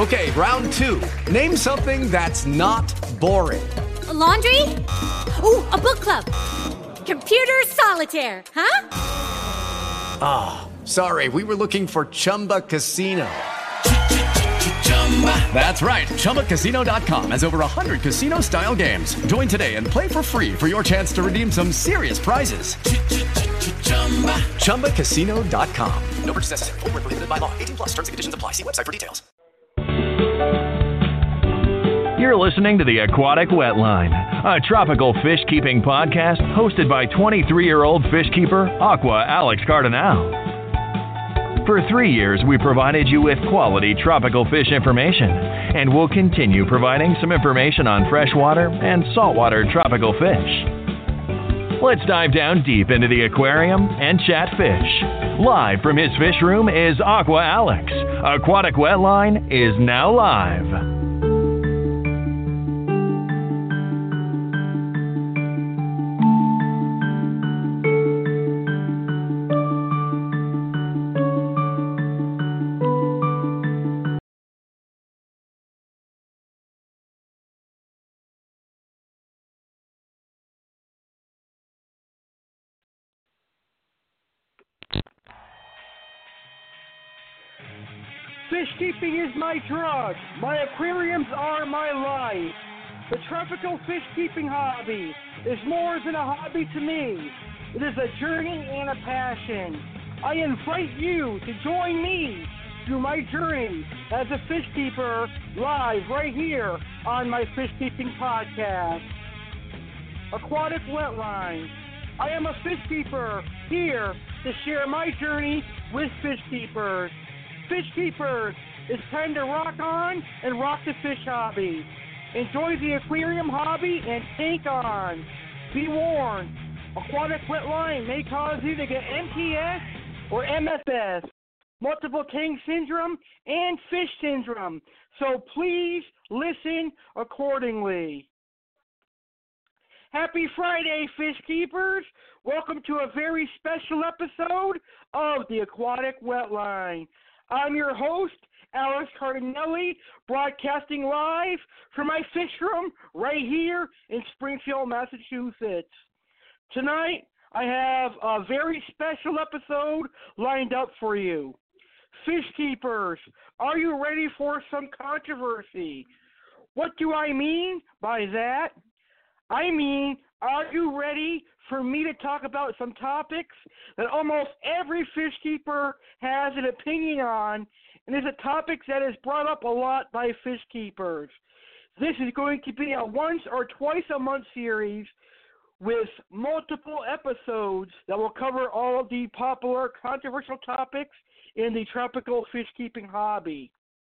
Okay, round two. Name something that's not boring. A laundry? Ooh, a book club. Computer solitaire, huh? Ah, sorry, we were looking for Chumba Casino. That's right, ChumbaCasino.com has over 100 casino-style games. Join today and play for free for your chance to redeem some serious prizes. ChumbaCasino.com. No purchase necessary. Void where prohibited by law. 18+ terms and conditions apply. See website for details. You're listening to The Aquatic Wetline, a tropical fish-keeping podcast hosted by 23-year-old fish keeper Aqua Alex Cardinale. For 3 years, we provided you with quality tropical fish information, and we'll continue providing some information on freshwater and saltwater tropical fish. Let's dive down deep into the aquarium and chat fish. Live from his fish room is Aqua Alex. Aquatic Wetline is now live. Fish keeping is my drug. My aquariums are my life. The tropical fish keeping hobby is more than a hobby to me. It is a journey and a passion. I invite you to join me through my journey as a fish keeper live right here on my fish keeping podcast. Aquatic Wetline. I am a fish keeper here to share my journey with fish keepers. Fish keepers, it's time to rock on and rock the fish hobby. Enjoy the aquarium hobby and take on. Be warned, Aquatic Wetline may cause you to get MTS or MFS, multiple tank syndrome, and fish syndrome. So please listen accordingly. Happy Friday, fish keepers. Welcome to a very special episode of the Aquatic Wetline. I'm your host, Alex Cardinale, broadcasting live from my fish room right here in Springfield, Massachusetts. Tonight, I have a very special episode lined up for you. Fish keepers, are you ready for some controversy? What do I mean by that? I mean, are you ready for me to talk about some topics that almost every fish keeper has an opinion on, and is a topic that is brought up a lot by fish keepers. This is going to be a once or twice a month series with multiple episodes that will cover all of the popular controversial topics in the tropical fish keeping hobby.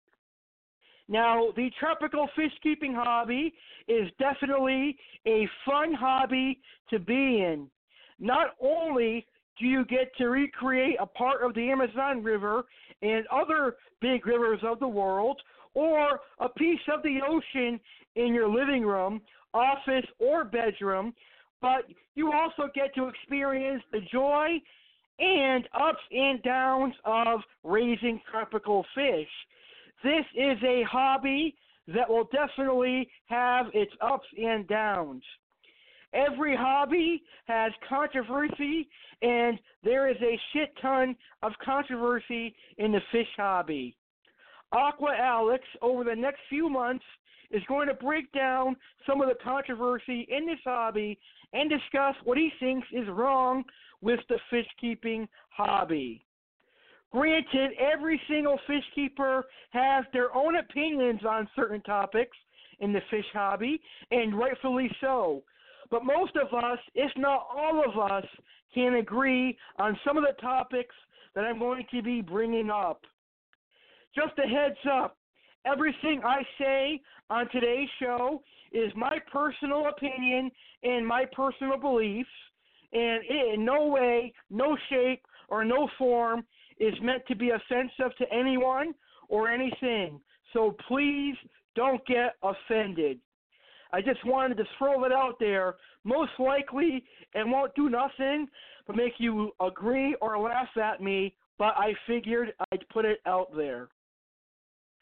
Now, the tropical fish keeping hobby is definitely a fun hobby to be in. Not only do you get to recreate a part of the Amazon River and other big rivers of the world, or a piece of the ocean in your living room, office, or bedroom, but you also get to experience the joy and ups and downs of raising tropical fish. This is a hobby that will definitely have its ups and downs. Every hobby has controversy, and there is a shit ton of controversy in the fish hobby. Aqua Alex, over the next few months, is going to break down some of the controversy in this hobby and discuss what he thinks is wrong with the fish keeping hobby. Granted, every single fish keeper has their own opinions on certain topics in the fish hobby, and rightfully so. But most of us, if not all of us, can agree on some of the topics that I'm going to be bringing up. Just a heads up, everything I say on today's show is my personal opinion and my personal beliefs, and it in no way, no shape, or no form is meant to be offensive to anyone or anything. So please don't get offended. I just wanted to throw that out there. Most likely it won't do nothing but make you agree or laugh at me, but I figured I'd put it out there.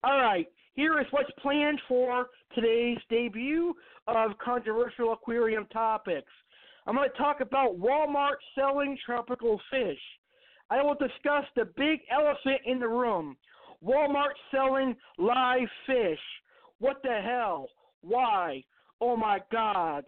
All right, here is what's planned for today's debut of Controversial Aquarium Topics. I'm going to talk about Walmart selling tropical fish. I will discuss the big elephant in the room, Walmart selling live fish. What the hell? Why? Oh my God.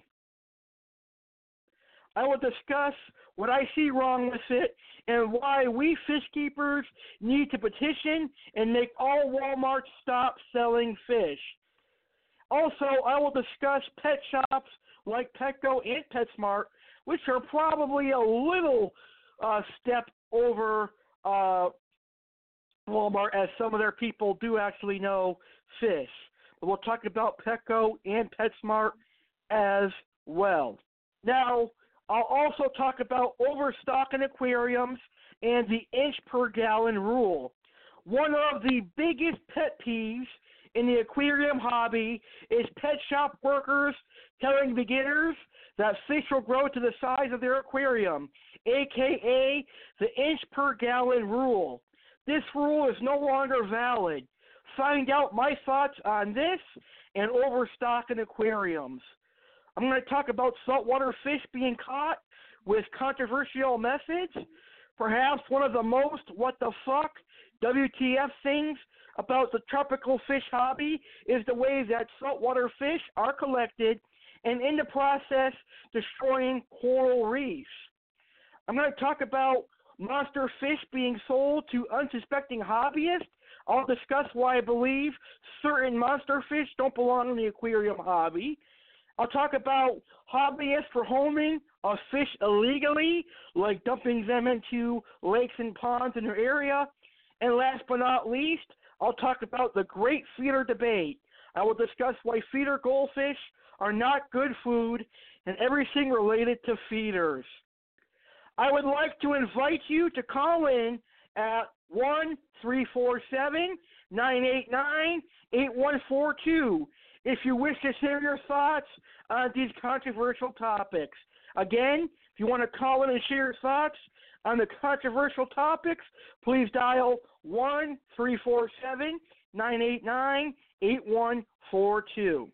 I will discuss what I see wrong with it and why we fish keepers need to petition and make all Walmart stop selling fish. Also, I will discuss pet shops like Petco and PetSmart, which are probably a little step over Walmart, as some of their people do actually know fish. But we'll talk about Petco and PetSmart as well. Now, I'll also talk about overstock in aquariums and the inch per gallon rule. One of the biggest pet peeves in the aquarium hobby is pet shop workers telling beginners that fish will grow to the size of their aquarium, aka the inch per gallon rule. This rule is no longer valid. Find out my thoughts on this and overstock in aquariums. I'm going to talk about saltwater fish being caught with controversial methods. Perhaps one of the most what the fuck WTF things about the tropical fish hobby is the way that saltwater fish are collected and in the process destroying coral reefs. I'm going to talk about monster fish being sold to unsuspecting hobbyists. I'll discuss why I believe certain monster fish don't belong in the aquarium hobby. I'll talk about hobbyists for homing a fish illegally, like dumping them into lakes and ponds in their area. And last but not least, I'll talk about the great feeder debate. I will discuss why feeder goldfish are not good food and everything related to feeders. I would like to invite you to call in at 1-347-989-8142 if you wish to share your thoughts on these controversial topics. Again, if you want to call in and share your thoughts on the controversial topics, please dial 1-347-989-8142.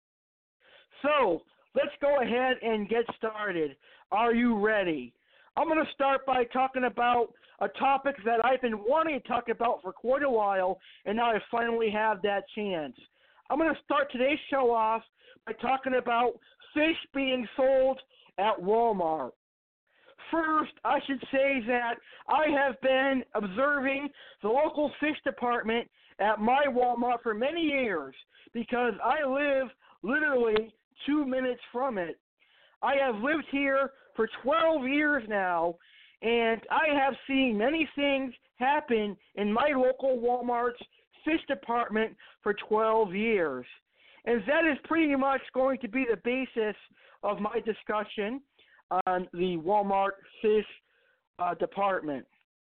So, let's go ahead and get started. Are you ready? I'm going to start by talking about a topic that I've been wanting to talk about for quite a while, and now I finally have that chance. I'm going to start today's show off by talking about fish being sold at Walmart. First, I should say that I have been observing the local fish department at my Walmart for many years because I live literally 2 minutes from it. I have lived here for 12 years now, and I have seen many things happen in my local Walmart's fish department for 12 years. And that is pretty much going to be the basis of my discussion on the Walmart fish department.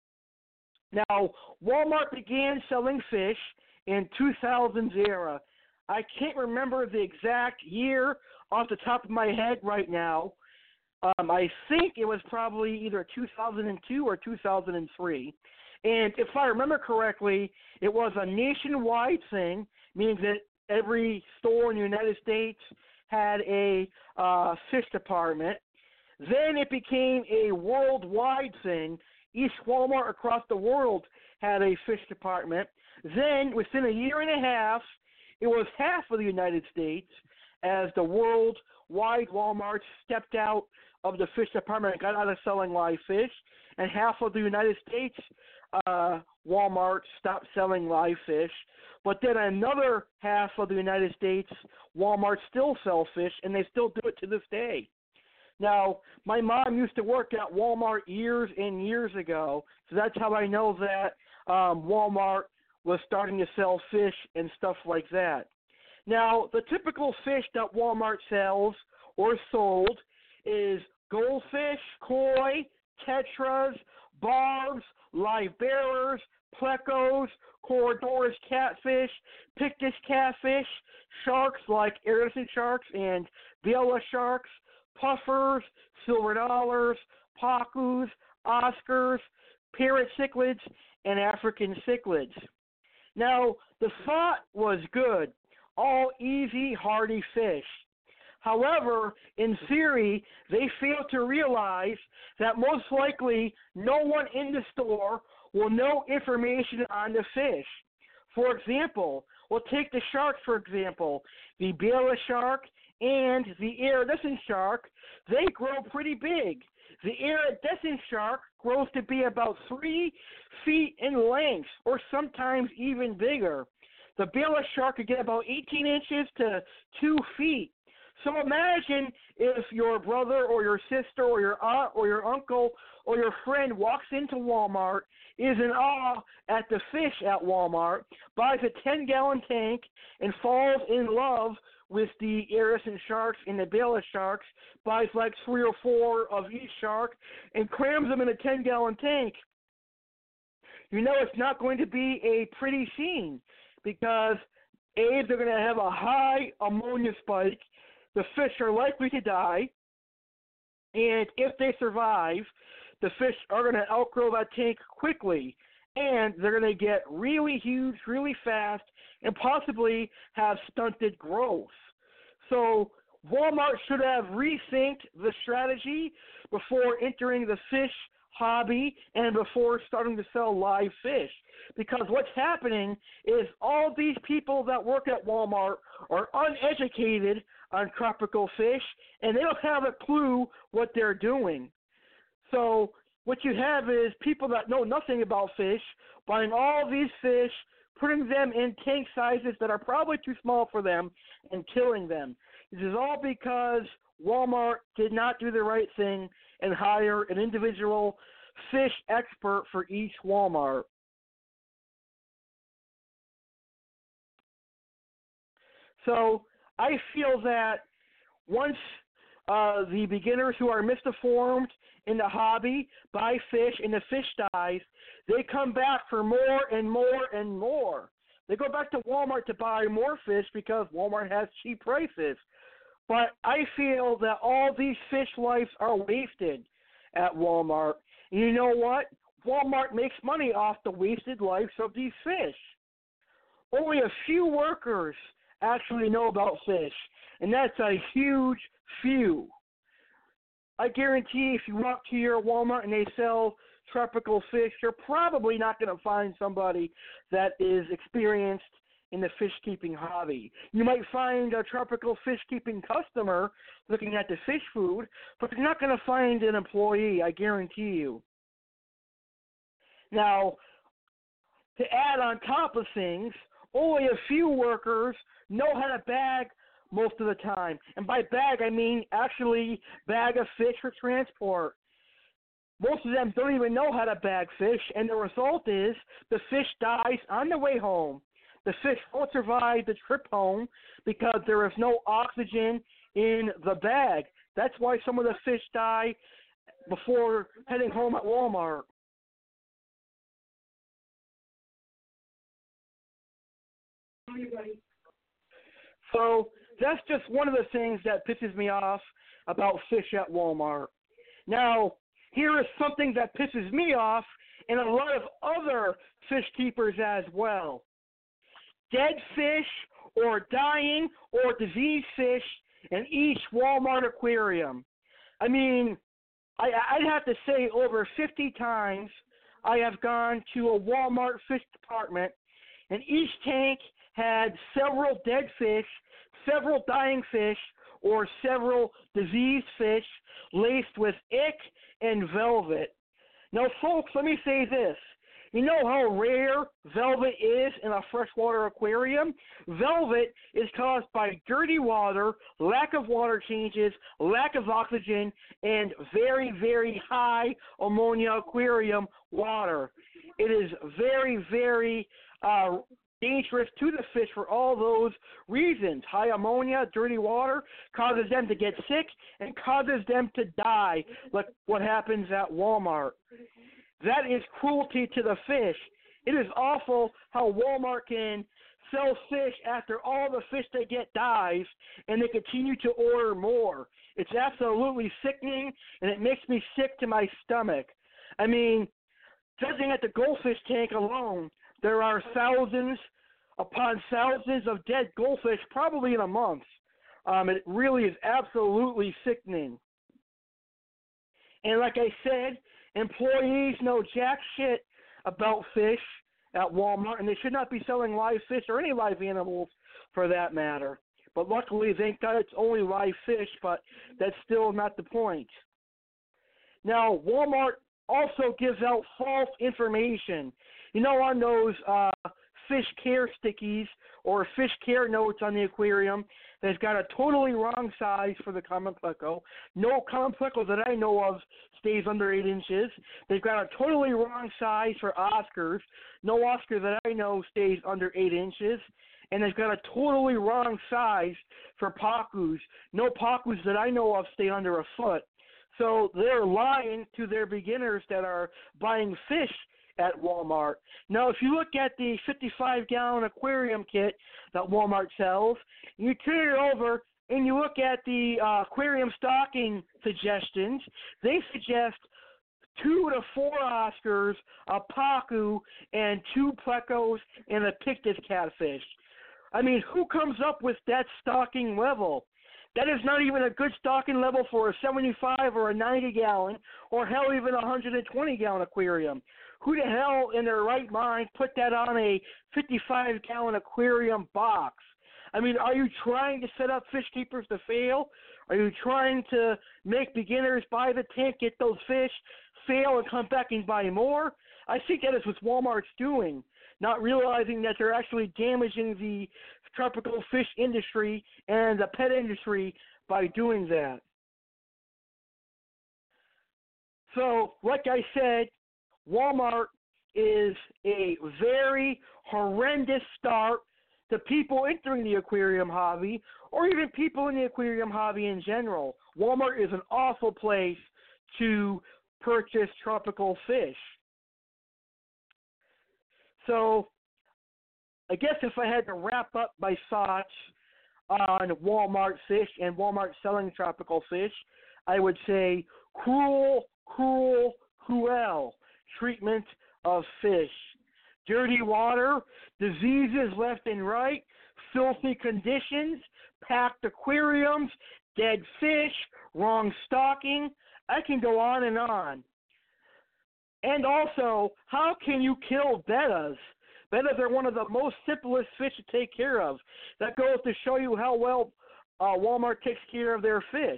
Now, Walmart began selling fish in 2000's era. I can't remember the exact year off the top of my head right now. I think it was probably either 2002 or 2003. And if I remember correctly, it was a nationwide thing, meaning that every store in the United States had a fish department. Then it became a worldwide thing. Each Walmart across the world had a fish department. Then, within a year and a half, it was half of the United States as the worldwide Walmart stepped out of the fish department and got out of selling live fish, and half of the United States Walmart stopped selling live fish. But then another half of the United States Walmart still sell fish, and they still do it to this day. Now, my mom used to work at Walmart years and years ago, so that's how I know that Walmart was starting to sell fish and stuff like that. Now, the typical fish that Walmart sells or sold is goldfish, koi, tetras, barbs, live bearers, plecos, Corydoras catfish, Pictus catfish, sharks like iridescent sharks and Vela sharks, puffers, silver dollars, pacus, Oscars, parrot cichlids, and African cichlids. Now, the thought was good, all easy, hearty fish. However, in theory, they fail to realize that most likely no one in the store will know information on the fish. For example, we'll take the shark for example. The Bala shark and the iridescent shark, they grow pretty big. The iridescent shark grows to be about 3 feet in length, or sometimes even bigger. The Bala shark could get about 18 inches to 2 feet. So imagine if your brother or your sister or your aunt or your uncle or your friend walks into Walmart, is in awe at the fish at Walmart, buys a 10-gallon tank, and falls in love with the iridescent sharks and the Bala sharks, buys like 3 or 4 of each shark, and crams them in a 10-gallon tank. You know it's not going to be a pretty scene because, A, they're going to have a high ammonia spike, the fish are likely to die, and if they survive, the fish are going to outgrow that tank quickly, and they're going to get really huge, really fast, and possibly have stunted growth. So Walmart should have rethinked the strategy before entering the fish hobby and before starting to sell live fish. Because what's happening is all these people that work at Walmart are uneducated on tropical fish, and they don't have a clue what they're doing. So what you have is people that know nothing about fish buying all these fish, putting them in tank sizes that are probably too small for them, and killing them. This is all because Walmart did not do the right thing and hire an individual fish expert for each Walmart. So I feel that once the beginners who are misinformed in the hobby buy fish and the fish dies, they come back for more and more and more. They go back to Walmart to buy more fish because Walmart has cheap prices. But I feel that all these fish lives are wasted at Walmart. And you know what? Walmart makes money off the wasted lives of these fish. Only a few workers actually know about fish, and that's a huge few. I guarantee if you walk to your Walmart and they sell tropical fish, you're probably not going to find somebody that is experienced in the fish-keeping hobby. You might find a tropical fish-keeping customer looking at the fish food, but you're not going to find an employee, I guarantee you. Now, to add on top of things, only a few workers know how to bag most of the time. And by bag, I mean actually bag a fish for transport. Most of them don't even know how to bag fish, and the result is the fish dies on the way home. The fish won't survive the trip home because there is no oxygen in the bag. That's why some of the fish die before heading home at Walmart. So that's just one of the things that pisses me off about fish at Walmart. Now, here is something that pisses me off and a lot of other fish keepers as well. Dead fish or dying or diseased fish in each Walmart aquarium. I mean, I'd have to say over 50 times I have gone to a Walmart fish department, and each tank had several dead fish, several dying fish, or several diseased fish laced with ick and velvet. Now, folks, let me say this. You know how rare velvet is in a freshwater aquarium? Velvet is caused by dirty water, lack of water changes, lack of oxygen, and very, very high ammonia aquarium water. It is very, very dangerous to the fish for all those reasons. High ammonia, dirty water causes them to get sick and causes them to die, like what happens at Walmart. That is cruelty to the fish. It is awful how Walmart can sell fish after all the fish they get dies, and they continue to order more. It's absolutely sickening, and it makes me sick to my stomach. I mean, judging at the goldfish tank alone, there are thousands upon thousands of dead goldfish probably in a month. It really is absolutely sickening. And like I said, employees know jack shit about fish at Walmart, and they should not be selling live fish or any live animals for that matter. But luckily, thank God it's only live fish, but that's still not the point. Now, Walmart also gives out false information. You know, on those fish care stickies or fish care notes on the aquarium, they've got a totally wrong size for the common pleco. No common pleco that I know of stays under 8 inches. They've got a totally wrong size for Oscars. No Oscar that I know stays under 8 inches. And they've got a totally wrong size for Pacus. No Pacus that I know of stay under a foot. So they're lying to their beginners that are buying fish at Walmart. Now, if you look at the 55-gallon aquarium kit that Walmart sells, you turn it over and you look at the aquarium stocking suggestions, they suggest 2 to 4 Oscars, a Pacu, and 2 plecos, and a Pictus catfish. I mean, who comes up with that stocking level? That is not even a good stocking level for a 75 or a 90-gallon, or hell, even a 120-gallon aquarium. Who the hell in their right mind put that on a 55-gallon aquarium box? I mean, are you trying to set up fish keepers to fail? Are you trying to make beginners buy the tank, get those fish, fail, and come back and buy more? I think that is what Walmart's doing, not realizing that they're actually damaging the tropical fish industry and the pet industry by doing that. So, like I said, Walmart is a very horrendous start to people entering the aquarium hobby, or even people in the aquarium hobby in general. Walmart is an awful place to purchase tropical fish. So, I guess if I had to wrap up my thoughts on Walmart fish and Walmart selling tropical fish, I would say cruel treatment of fish. Dirty water, diseases left and right, filthy conditions, packed aquariums, dead fish, wrong stocking. I can go on and on. And also, how can you kill bettas? Bettas are one of the most simplest fish to take care of. That goes to show you how well Walmart takes care of their fish.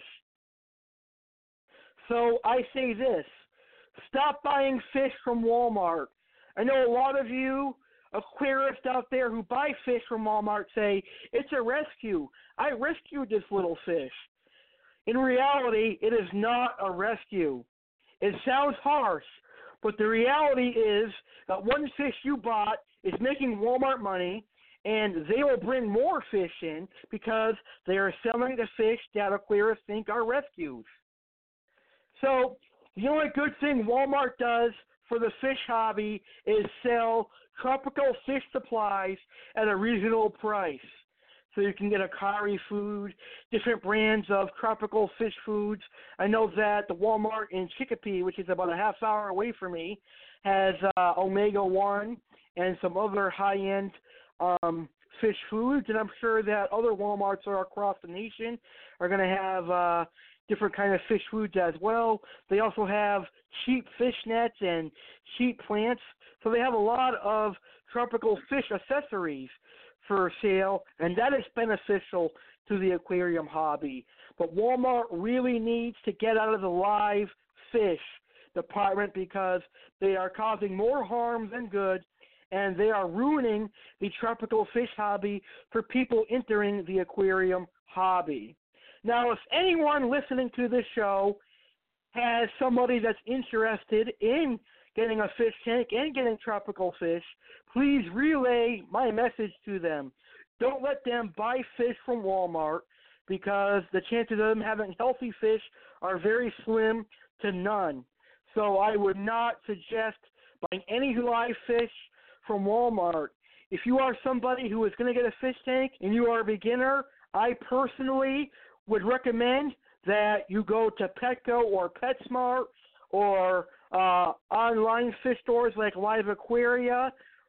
So I say this, stop buying fish from Walmart. I know a lot of you aquarists out there who buy fish from Walmart say, it's a rescue. I rescued this little fish. In reality, it is not a rescue. It sounds harsh, but the reality is that one fish you bought is making Walmart money, and they will bring more fish in because they are selling the fish that aquarists think are rescues. So the only good thing Walmart does for the fish hobby is sell tropical fish supplies at a reasonable price. So you can get Akari food, different brands of tropical fish foods. I know that the Walmart in Chicopee, which is about a half hour away from me, has Omega-1 and some other high-end fish foods. And I'm sure that other Walmarts are across the nation are going to have different kind of fish foods as well. They also have cheap fish nets and cheap plants. So they have a lot of tropical fish accessories for sale, and that is beneficial to the aquarium hobby. But Walmart really needs to get out of the live fish department because they are causing more harm than good, and they are ruining the tropical fish hobby for people entering the aquarium hobby. Now, if anyone listening to this show has somebody that's interested in getting a fish tank and getting tropical fish, please relay my message to them. Don't let them buy fish from Walmart because the chances of them having healthy fish are very slim to none. So I would not suggest buying any live fish from Walmart. If you are somebody who is going to get a fish tank and you are a beginner, I personally would recommend that you go to Petco or PetSmart or online fish stores like Live Aquaria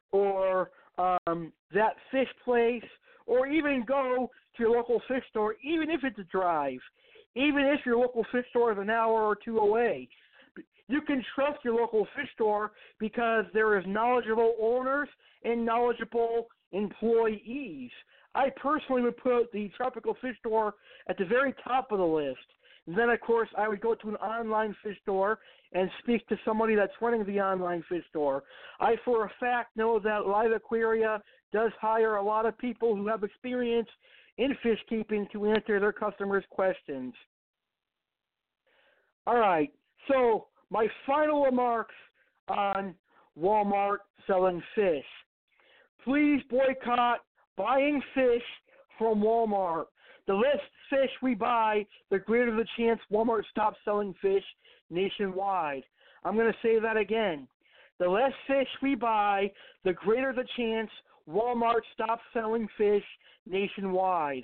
or that fish place, or even go to your local fish store, even if it's a drive, even if your local fish store is an hour or two away. You can trust your local fish store because there is knowledgeable owners and knowledgeable employees. I personally would put the Tropical Fish Store at the very top of the list. And then, of course, I would go to an online fish store and speak to somebody that's running the online fish store. I, for a fact, know that Live Aquaria does hire a lot of people who have experience in fish keeping to answer their customers' questions. All right, so my final remarks on Walmart selling fish. Please boycott buying fish from Walmart. The less fish we buy, the greater the chance Walmart stops selling fish nationwide. I'm going to say that again. The less fish we buy, the greater the chance Walmart stops selling fish nationwide.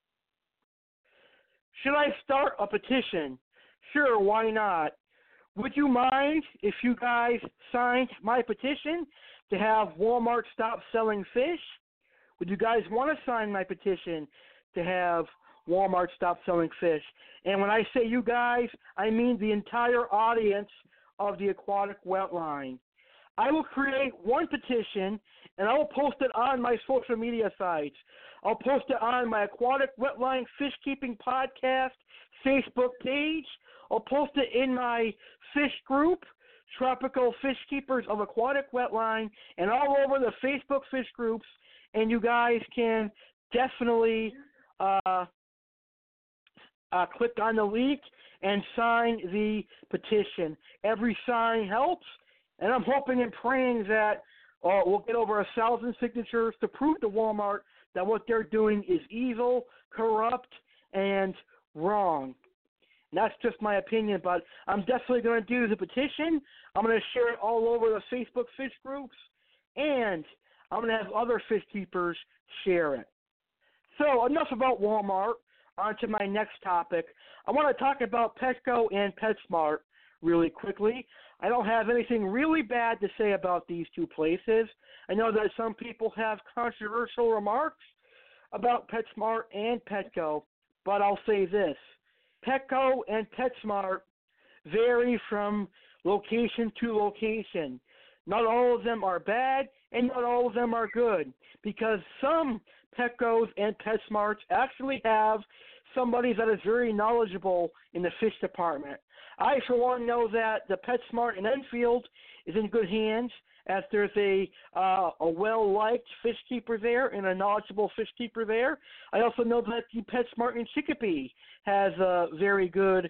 Should I start a petition? Sure, why not? Would you mind if you guys signed my petition to have Walmart stop selling fish? Would you guys want to sign my petition to have Walmart stop selling fish? And when I say you guys, I mean the entire audience of the Aquatic Wetline. I will create one petition, and I will post it on my social media sites. I'll post it on my Aquatic Wetline Fish Keeping Podcast Facebook page. I'll post it in my fish group, Tropical Fish Keepers of Aquatic Wetline, and all over the Facebook fish groups. And you guys can definitely click on the link and sign the petition. Every sign helps, and I'm hoping and praying that we'll get over 1,000 signatures to prove to Walmart that what they're doing is evil, corrupt, and wrong. And that's just my opinion, but I'm definitely going to do the petition. I'm going to share it all over the Facebook fish groups, and I'm going to have other fish keepers share it. So enough about Walmart. On to my next topic. I want to talk about Petco and PetSmart really quickly. I don't have anything really bad to say about these two places. I know that some people have controversial remarks about PetSmart and Petco, but I'll say this. Petco and PetSmart vary from location to location. Not all of them are bad, and not all of them are good, because some Petcos and PetSmarts actually have somebody that is very knowledgeable in the fish department. I, for one, know that the PetSmart in Enfield is in good hands, as there's a well-liked fish keeper there and a knowledgeable fish keeper there. I also know that the PetSmart in Chicopee has a very good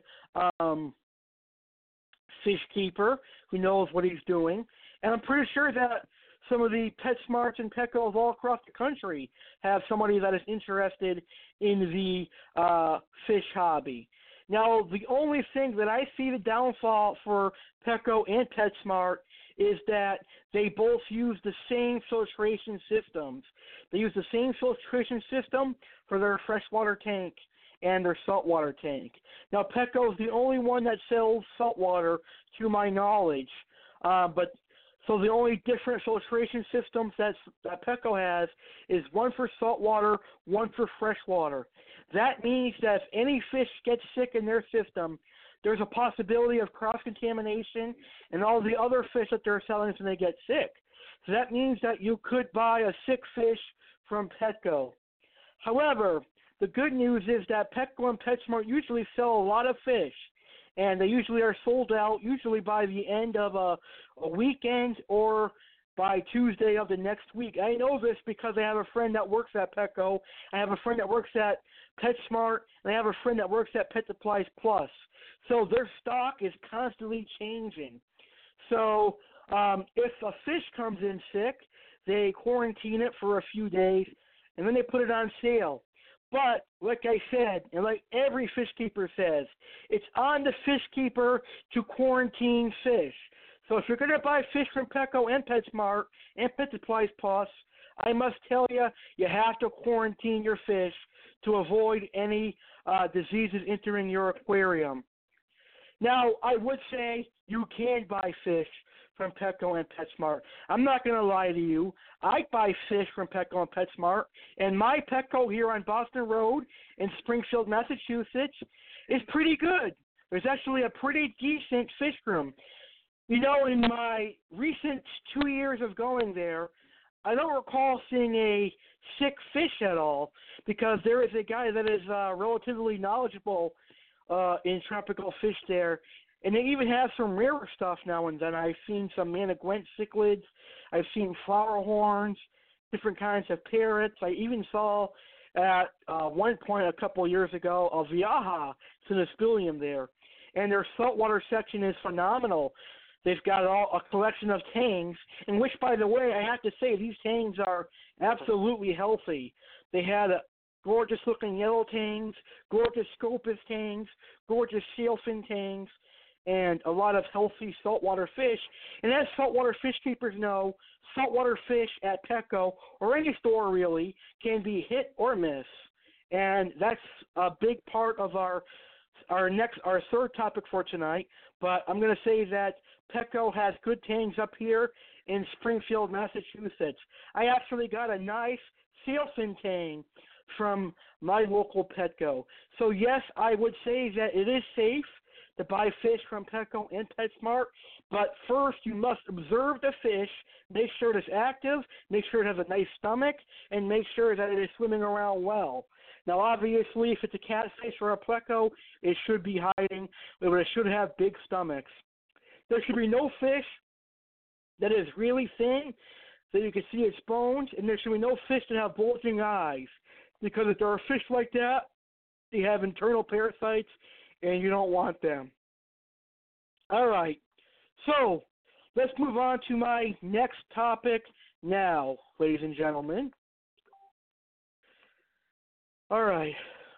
fish keeper who knows what he's doing. And I'm pretty sure that some of the PetSmarts and Petcos all across the country have somebody that is interested in the fish hobby. Now, the only thing that I see the downfall for Petco and PetSmart is that they both use the same filtration systems. They use the same filtration system for their freshwater tank and their saltwater tank. Now, Petco is the only one that sells saltwater, to my knowledge. So the only different filtration systems that Petco has is one for saltwater, one for freshwater. That means that if any fish gets sick in their system, there's a possibility of cross-contamination and all the other fish that they're selling when they get sick. So that means that you could buy a sick fish from Petco. However, the good news is that Petco and PetSmart usually sell a lot of fish, and they usually are sold out usually by the end of a weekend or by Tuesday of the next week. I know this because I have a friend that works at Petco, I have a friend that works at PetSmart, and I have a friend that works at Pet Supplies Plus. So their stock is constantly changing. So if a fish comes in sick, they quarantine it for a few days, and then they put it on sale. But, like I said, and like every fish keeper says, it's on the fish keeper to quarantine fish. So if you're going to buy fish from Petco and PetSmart and Pet Supplies Plus, I must tell you, you have to quarantine your fish to avoid any diseases entering your aquarium. Now, I would say you can buy fish from Petco and PetSmart. I'm not going to lie to you. I buy fish from Petco and PetSmart, and my Petco here on Boston Road in Springfield, Massachusetts is pretty good. There's actually a pretty decent fish room. You know, in my recent 2 years of going there, I don't recall seeing a sick fish at all because there is a guy that is relatively knowledgeable in tropical fish there. And they even have some rarer stuff now and then. I've seen some Managüent cichlids. I've seen flower horns, different kinds of parrots. I even saw at one point a couple of years ago a Viaja Cynospilium there. And their saltwater section is phenomenal. They've got a collection of tangs, in which, by the way, I have to say these tangs are absolutely healthy. They had gorgeous-looking yellow tangs, gorgeous Scopus tangs, gorgeous sailfin tangs, and a lot of healthy saltwater fish. And as saltwater fish keepers know, saltwater fish at Petco, or any store really, can be hit or miss. And that's a big part of our third topic for tonight. But I'm going to say that Petco has good tangs up here in Springfield, Massachusetts. I actually got a nice sailfin tang from my local Petco. So yes, I would say that it is safe to buy fish from Petco and PetSmart, but first you must observe the fish, make sure it is active, make sure it has a nice stomach, and make sure that it is swimming around well. Now, obviously, if it's a catfish or a pleco, it should be hiding, but it should have big stomachs. There should be no fish that is really thin so you can see its bones, and there should be no fish that have bulging eyes, because if there are fish like that, they have internal parasites, and you don't want them. All right, so let's move on to my next topic now, ladies and gentlemen. All right.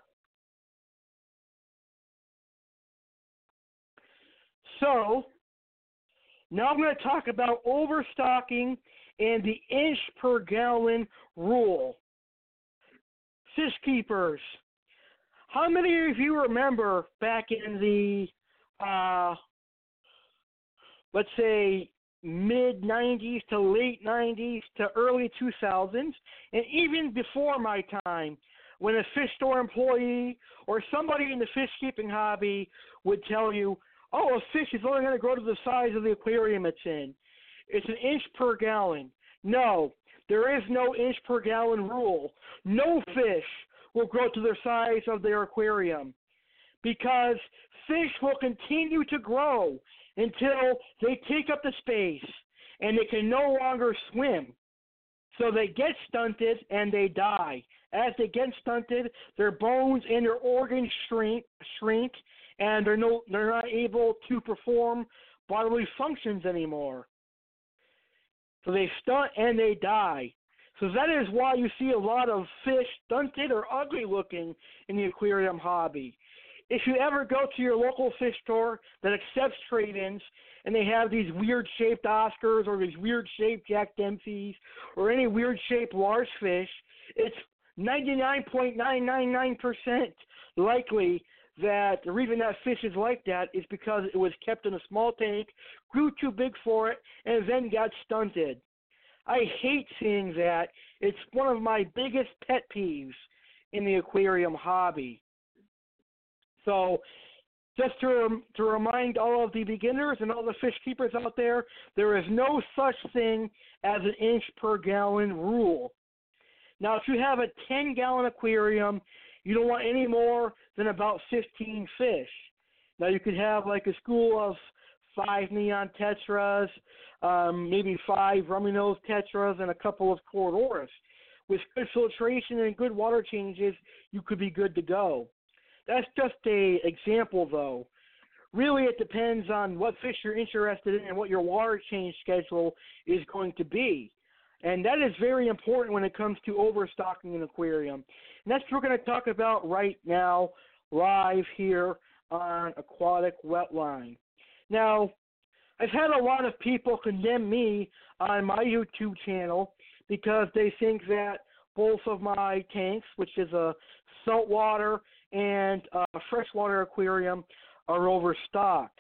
So, now I'm going to talk about overstocking and the inch per gallon rule. Fish keepers, how many of you remember back in the, let's say, mid-90s to late 90s to early 2000s, and even before my time, when a fish store employee or somebody in the fish keeping hobby would tell you, oh, a fish is only going to grow to the size of the aquarium it's in. It's an inch per gallon. No, there is no inch per gallon rule. No fish will grow to the size of their aquarium because fish will continue to grow until they take up the space and they can no longer swim. So they get stunted and they die. As they get stunted, their bones and their organs shrink and they're not able to perform bodily functions anymore. So they stunt and they die. So that is why you see a lot of fish stunted or ugly looking in the aquarium hobby. If you ever go to your local fish store that accepts trade-ins and they have these weird-shaped Oscars or these weird-shaped Jack Dempseys or any weird-shaped large fish, it's 99.999% likely that the reason that fish is like that is because it was kept in a small tank, grew too big for it, and then got stunted. I hate seeing that. It's one of my biggest pet peeves in the aquarium hobby. So just to remind all of the beginners and all the fish keepers out there, there is no such thing as an inch per gallon rule. Now, if you have a 10-gallon aquarium, you don't want any more than about 15 fish. Now, you could have like a school of 5 neon tetras, maybe 5 rummy-nosed tetras, and a couple of Corydoras. With good filtration and good water changes, you could be good to go. That's just an example, though. Really, it depends on what fish you're interested in and what your water change schedule is going to be. And that is very important when it comes to overstocking an aquarium. And that's what we're going to talk about right now, live here on Aquatic Wetline. Now, I've had a lot of people condemn me on my YouTube channel because they think that both of my tanks, which is a saltwater and a freshwater aquarium, are overstocked.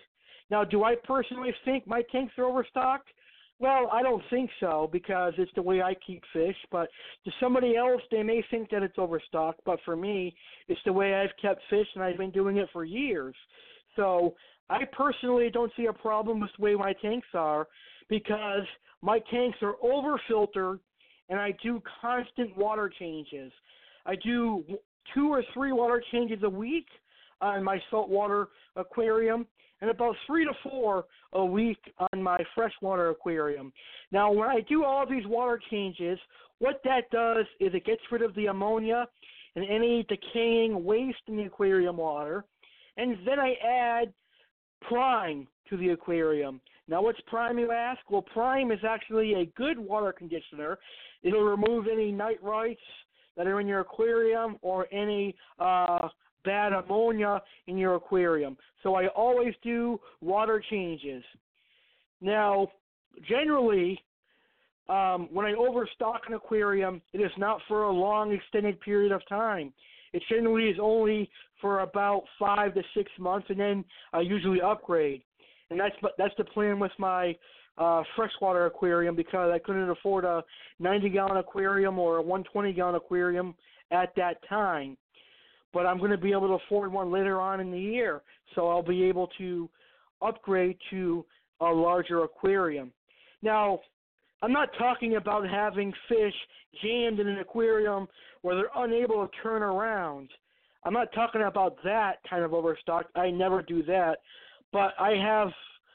Now, do I personally think my tanks are overstocked? Well, I don't think so because it's the way I keep fish. But to somebody else, they may think that it's overstocked. But for me, it's the way I've kept fish, and I've been doing it for years. So I personally don't see a problem with the way my tanks are because my tanks are over-filtered, and I do constant water changes. I do 2 or 3 water changes a week on my saltwater aquarium, and about 3 to 4 a week on my freshwater aquarium. Now, when I do all these water changes, what that does is it gets rid of the ammonia and any decaying waste in the aquarium water, and then I add Prime to the aquarium. Now, what's Prime, you ask? Well, Prime is actually a good water conditioner. It'll remove any nitrites that are in your aquarium or any bad ammonia in your aquarium. So I always do water changes. Now, generally, when I overstock an aquarium, it is not for a long, extended period of time. It generally is only for about 5 to 6 months, and then I usually upgrade. And that's the plan with my freshwater aquarium because I couldn't afford a 90-gallon aquarium or a 120-gallon aquarium at that time. But I'm going to be able to afford one later on in the year, so I'll be able to upgrade to a larger aquarium. Now, I'm not talking about having fish jammed in an aquarium where they're unable to turn around. I'm not talking about that kind of overstock. I never do that. But I have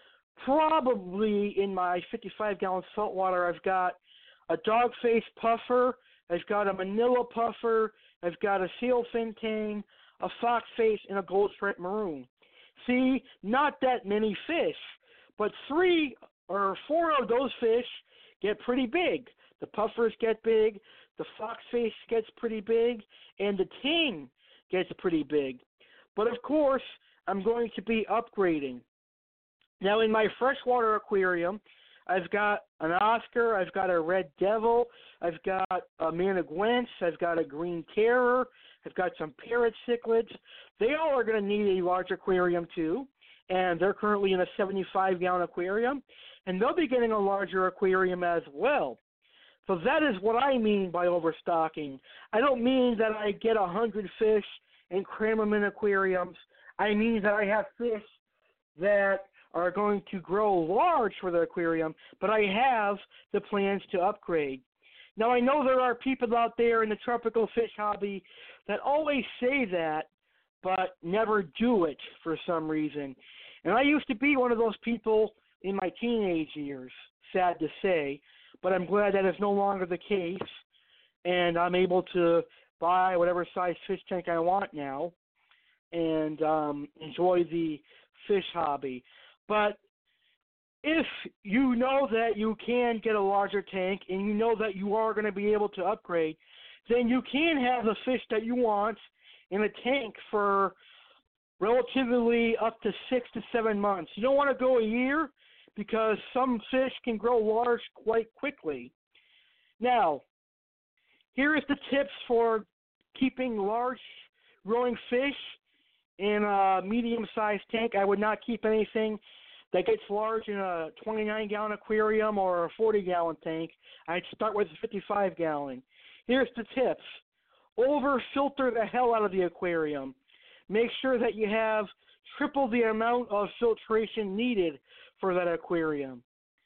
probably in my 55-gallon saltwater, I've got a dog-face puffer, I've got a manila puffer, I've got a sealfin tang, a fox face, and a gold striped maroon. See, not that many fish, but 3 or 4 of those fish get pretty big. The puffers get big, the fox face gets pretty big, and the tang gets pretty big. But of course, I'm going to be upgrading. Now, in my freshwater aquarium, I've got an Oscar, I've got a Red Devil, I've got a Maniguense, I've got a Green Terror, I've got some parrot cichlids. They all are going to need a large aquarium too, and they're currently in a 75-gallon aquarium, and they'll be getting a larger aquarium as well. So that is what I mean by overstocking. I don't mean that I get 100 fish and cram them in aquariums. I mean that I have fish that are going to grow large for the aquarium, but I have the plans to upgrade. Now, I know there are people out there in the tropical fish hobby that always say that, but never do it for some reason. And I used to be one of those people in my teenage years, sad to say, but I'm glad that is no longer the case, and I'm able to buy whatever size fish tank I want now and enjoy the fish hobby. But if you know that you can get a larger tank and you know that you are going to be able to upgrade, then you can have the fish that you want in a tank for relatively up to 6 to 7 months. You don't want to go a year because some fish can grow large quite quickly. Now, here is the tips for keeping large growing fish in a medium-sized tank. I would not keep anything that gets large in a 29-gallon aquarium or a 40-gallon tank. I'd start with a 55-gallon. Here's the tips. Over-filter the hell out of the aquarium. Make sure that you have triple the amount of filtration needed for that aquarium.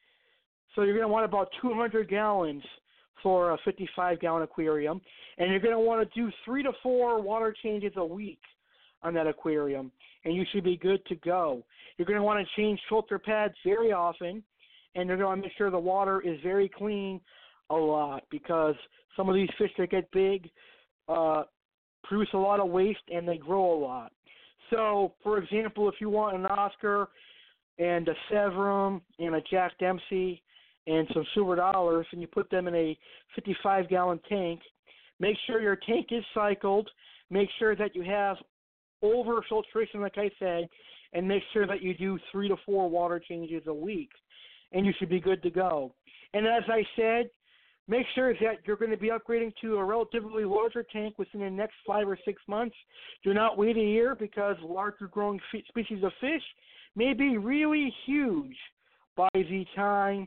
So you're going to want about 200 gallons for a 55-gallon aquarium, and you're going to want to do 3 to 4 water changes a week on that aquarium, and you should be good to go. You're going to want to change filter pads very often, and you're going to make sure the water is very clean a lot because some of these fish that get big produce a lot of waste and they grow a lot. So, for example, if you want an Oscar and a Severum and a Jack Dempsey and some silver dollars and you put them in a 55-gallon tank, make sure your tank is cycled, make sure that you have over-filtration, like I said, and make sure that you do 3 to 4 water changes a week, and you should be good to go. And as I said, make sure that you're going to be upgrading to a relatively larger tank within the next 5 or 6 months. Do not wait a year because larger growing species of fish may be really huge by the time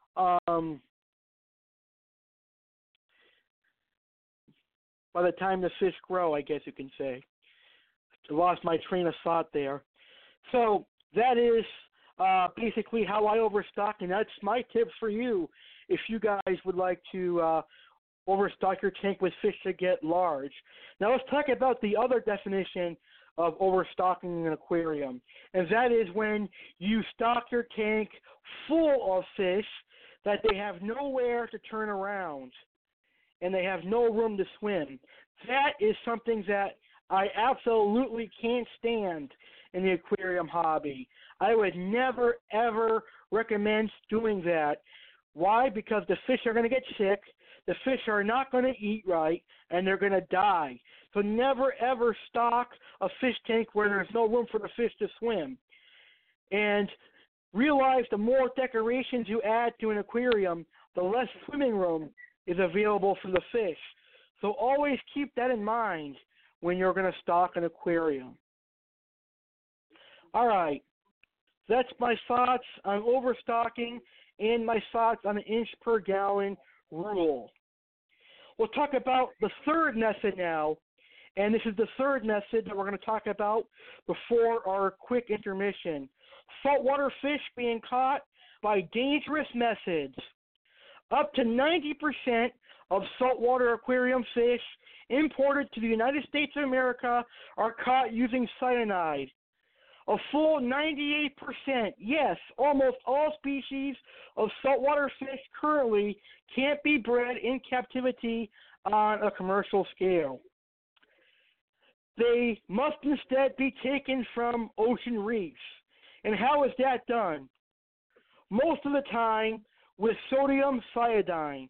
the fish grow, I guess you can say. I lost my train of thought there. So that is basically how I overstock, and that's my tips for you if you guys would like to overstock your tank with fish that get large. Now let's talk about the other definition of overstocking an aquarium, and that is when you stock your tank full of fish that they have nowhere to turn around and they have no room to swim. That is something that I absolutely can't stand in the aquarium hobby. I would never, ever recommend doing that. Why? Because the fish are going to get sick, the fish are not going to eat right, and they're going to die. So never, ever stock a fish tank where there's no room for the fish to swim. And realize the more decorations you add to an aquarium, the less swimming room is available for the fish. So always keep that in mind when you're going to stock an aquarium. All right, that's my thoughts on overstocking and my thoughts on the inch per gallon rule. We'll talk about the third method now, and this is the third method that we're going to talk about before our quick intermission. Saltwater fish being caught by dangerous methods. Up to 90% of saltwater aquarium fish imported to the United States of America are caught using cyanide. A full 98%, yes, almost all species of saltwater fish currently can't be bred in captivity on a commercial scale. They must instead be taken from ocean reefs. And how is that done? Most of the time with sodium iodine.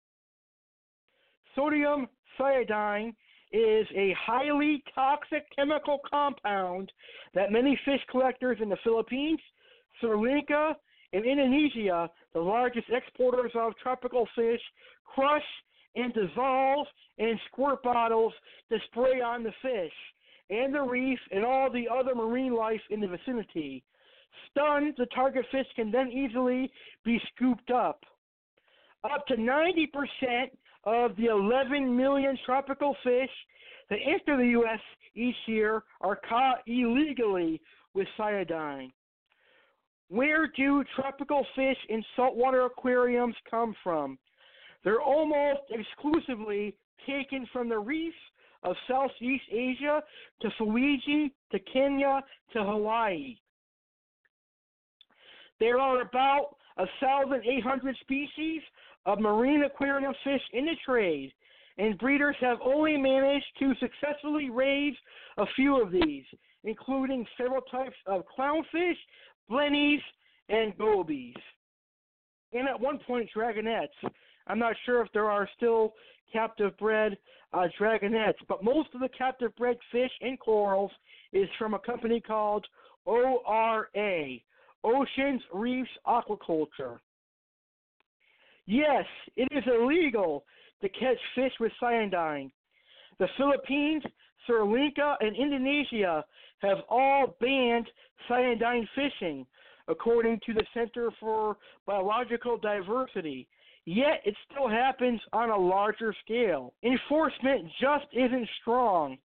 Sodium iodine is a highly toxic chemical compound that many fish collectors in the Philippines, Sri Lanka, and Indonesia, the largest exporters of tropical fish, crush and dissolve in squirt bottles to spray on the fish and the reef and all the other marine life in the vicinity. Stunned, the target fish can then easily be scooped up. Up to 90% of the 11 million tropical fish that enter the U.S. each year are caught illegally with iodine. Where do tropical fish in saltwater aquariums come from? They're almost exclusively taken from the reefs of Southeast Asia to Fiji to Kenya to Hawaii. There are about 1,800 species of marine aquarium fish in the trade, and breeders have only managed to successfully raise a few of these, including several types of clownfish, blennies, and gobies. And at one point, dragonettes. I'm not sure if there are still captive-bred dragonettes, but most of the captive-bred fish and corals is from a company called ORA, Oceans Reefs Aquaculture. Yes, it is illegal to catch fish with cyanide. The Philippines, Sri Lanka, and Indonesia have all banned cyanide fishing, according to the Center for Biological Diversity. Yet it still happens on a larger scale. Enforcement just isn't strong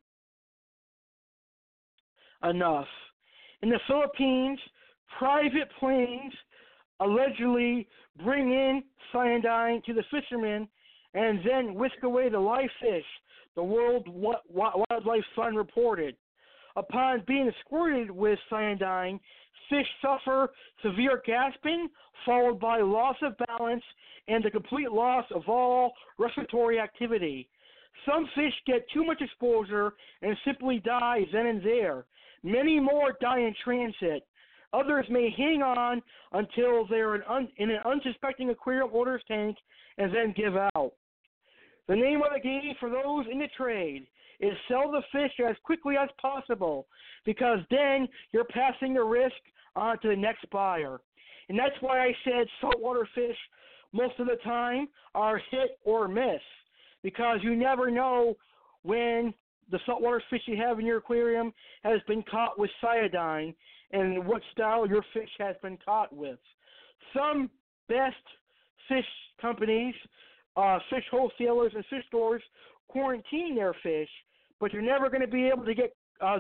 enough. In the Philippines, private planes allegedly bring in cyanide to the fishermen and then whisk away the live fish, the World Wildlife Fund reported. Upon being squirted with cyanide, fish suffer severe gasping, followed by loss of balance and the complete loss of all respiratory activity. Some fish get too much exposure and simply die then and there. Many more die in transit. Others may hang on until they're in an unsuspecting aquarium owner's tank and then give out. The name of the game for those in the trade is sell the fish as quickly as possible, because then you're passing the risk on to the next buyer. And that's why I said saltwater fish most of the time are hit or miss, because you never know when the saltwater fish you have in your aquarium has been caught with cyanide and what style your fish has been caught with. Some best fish companies, fish wholesalers, and fish stores quarantine their fish, but you're never going to be able to get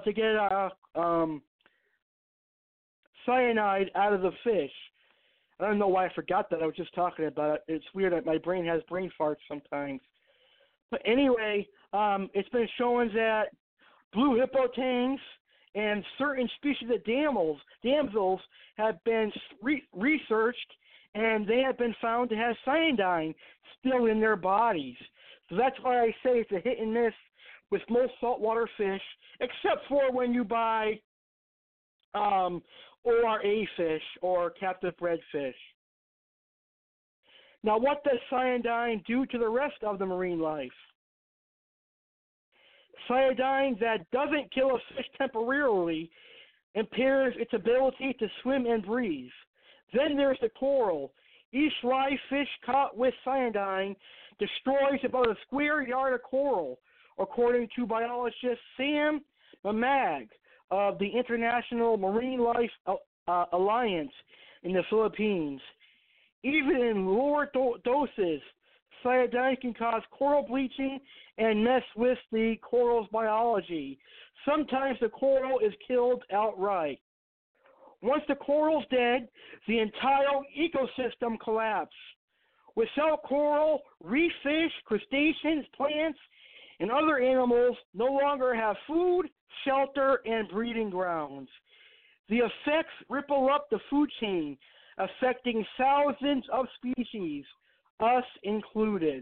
cyanide out of the fish. I don't know why I forgot that. I was just talking about it. It's weird that my brain has brain farts sometimes. But anyway, it's been shown that blue hippo tangs and certain species of damsels have been researched, and they have been found to have cyanide still in their bodies. So that's why I say it's a hit and miss with most saltwater fish, except for when you buy ORA fish or captive bred fish. Now, what does cyanide do to the rest of the marine life? Cyanide that doesn't kill a fish temporarily impairs its ability to swim and breathe. Then there's the coral. Each live fish caught with cyanide destroys about a square yard of coral, according to biologist Sam Mamag of the International Marine Life Alliance in the Philippines. Even in lower doses, cyanide can cause coral bleaching and mess with the coral's biology. Sometimes the coral is killed outright. Once the coral's dead, the entire ecosystem collapses. Without coral, reef fish, crustaceans, plants, and other animals no longer have food, shelter, and breeding grounds. The effects ripple up the food chain, affecting thousands of species, us included.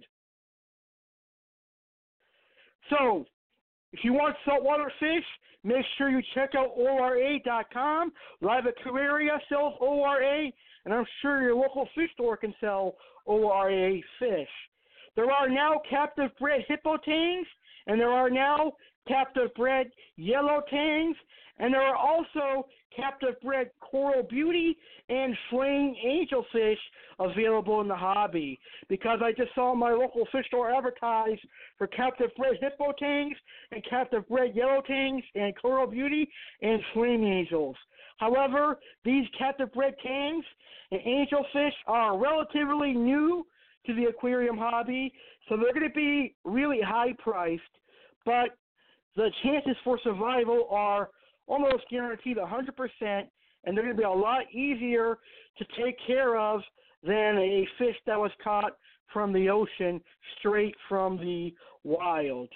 So, if you want saltwater fish, make sure you check out ORA.com. Live Aquaria sells ORA, and I'm sure your local fish store can sell ORA fish. There are now captive-bred hippo tangs, and there are now captive-bred yellow tangs, and there are also captive-bred coral beauty and flame angelfish available in the hobby. Because I just saw my local fish store advertise for captive-bred hippo tangs and captive-bred yellow tangs and coral beauty and flame angels. However, these captive-bred tangs and angelfish are relatively new to the aquarium hobby, so they're going to be really high-priced, but the chances for survival are almost guaranteed 100%, and they're going to be a lot easier to take care of than a fish that was caught from the ocean straight from the wild.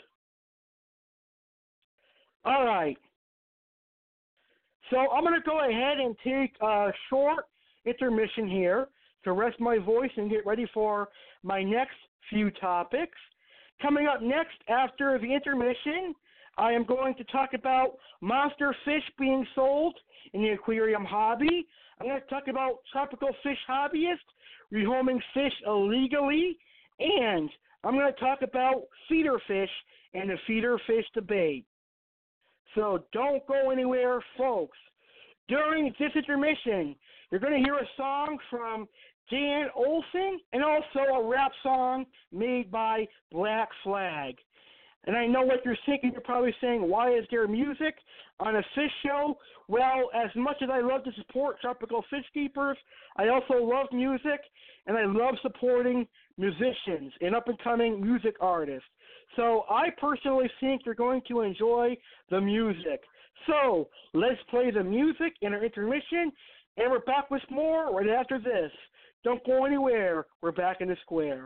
All right. So I'm going to go ahead and take a short intermission here to rest my voice and get ready for my next few topics. Coming up next after the intermission, I am going to talk about monster fish being sold in the aquarium hobby. I'm going to talk about tropical fish hobbyists rehoming fish illegally, and I'm going to talk about feeder fish and the feeder fish debate. So don't go anywhere, folks. During this intermission, you're going to hear a song from Dan Olson and also a rap song made by Black Flag. And I know what you're thinking. You're probably saying, why is there music on a fish show? Well, as much as I love to support tropical fish keepers, I also love music, and I love supporting musicians and up-and-coming music artists. So I personally think you're going to enjoy the music. So let's play the music in our intermission, and we're back with more right after this. Don't go anywhere. We're back in the square.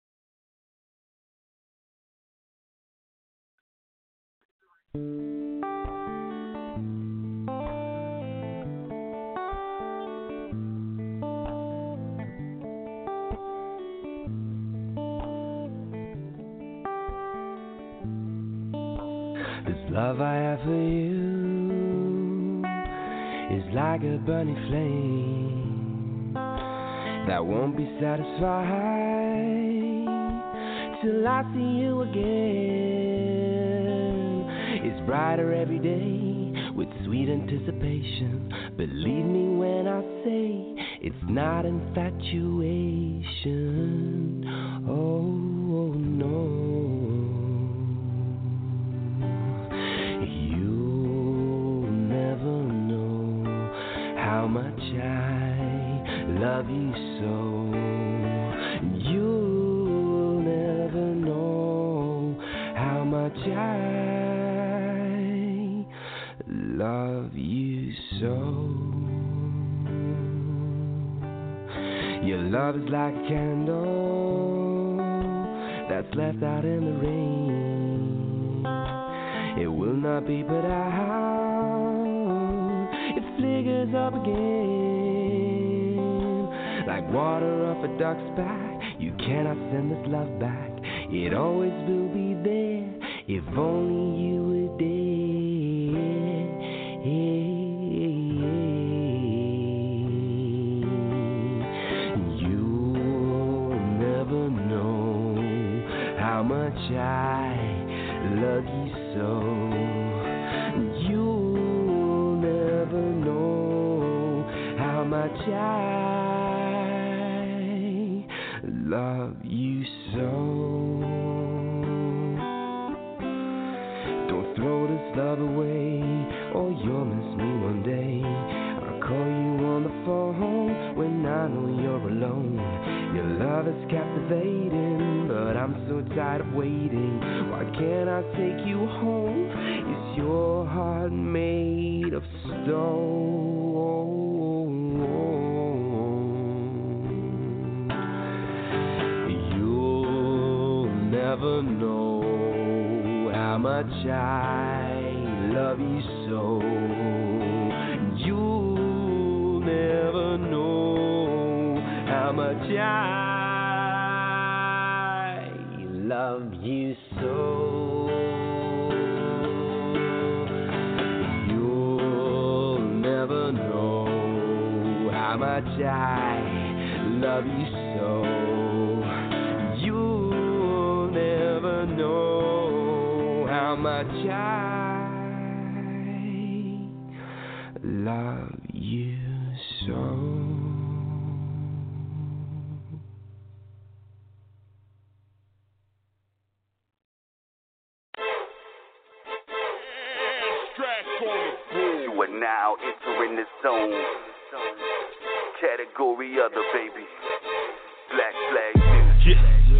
This love I have for you is like a burning flame that won't be satisfied till I see you again. It's brighter every day with sweet anticipation. Believe me when I say it's not infatuation. Oh no. I love you so. You'll never know how much I love you so. Your love is like a candle that's left out in the rain. It will not be put out. It flickers up again like water off a duck's back. You cannot send this love back. It always will be there if only you were there. You'll never know how much I love you so. You'll never know how much I love you so. Don't throw this love away, or you'll miss me one day. I'll call you on the phone when I know you're alone. Your love is captivating, but I'm so tired of waiting. Why can't I take you home? Is your heart made of stone? You'll never know how much I love you so. You'll never know how much I love you so. You'll never know how much I love you so. You'll never know how much I love you so. You are now entering the zone. Category other, baby. Black flag music.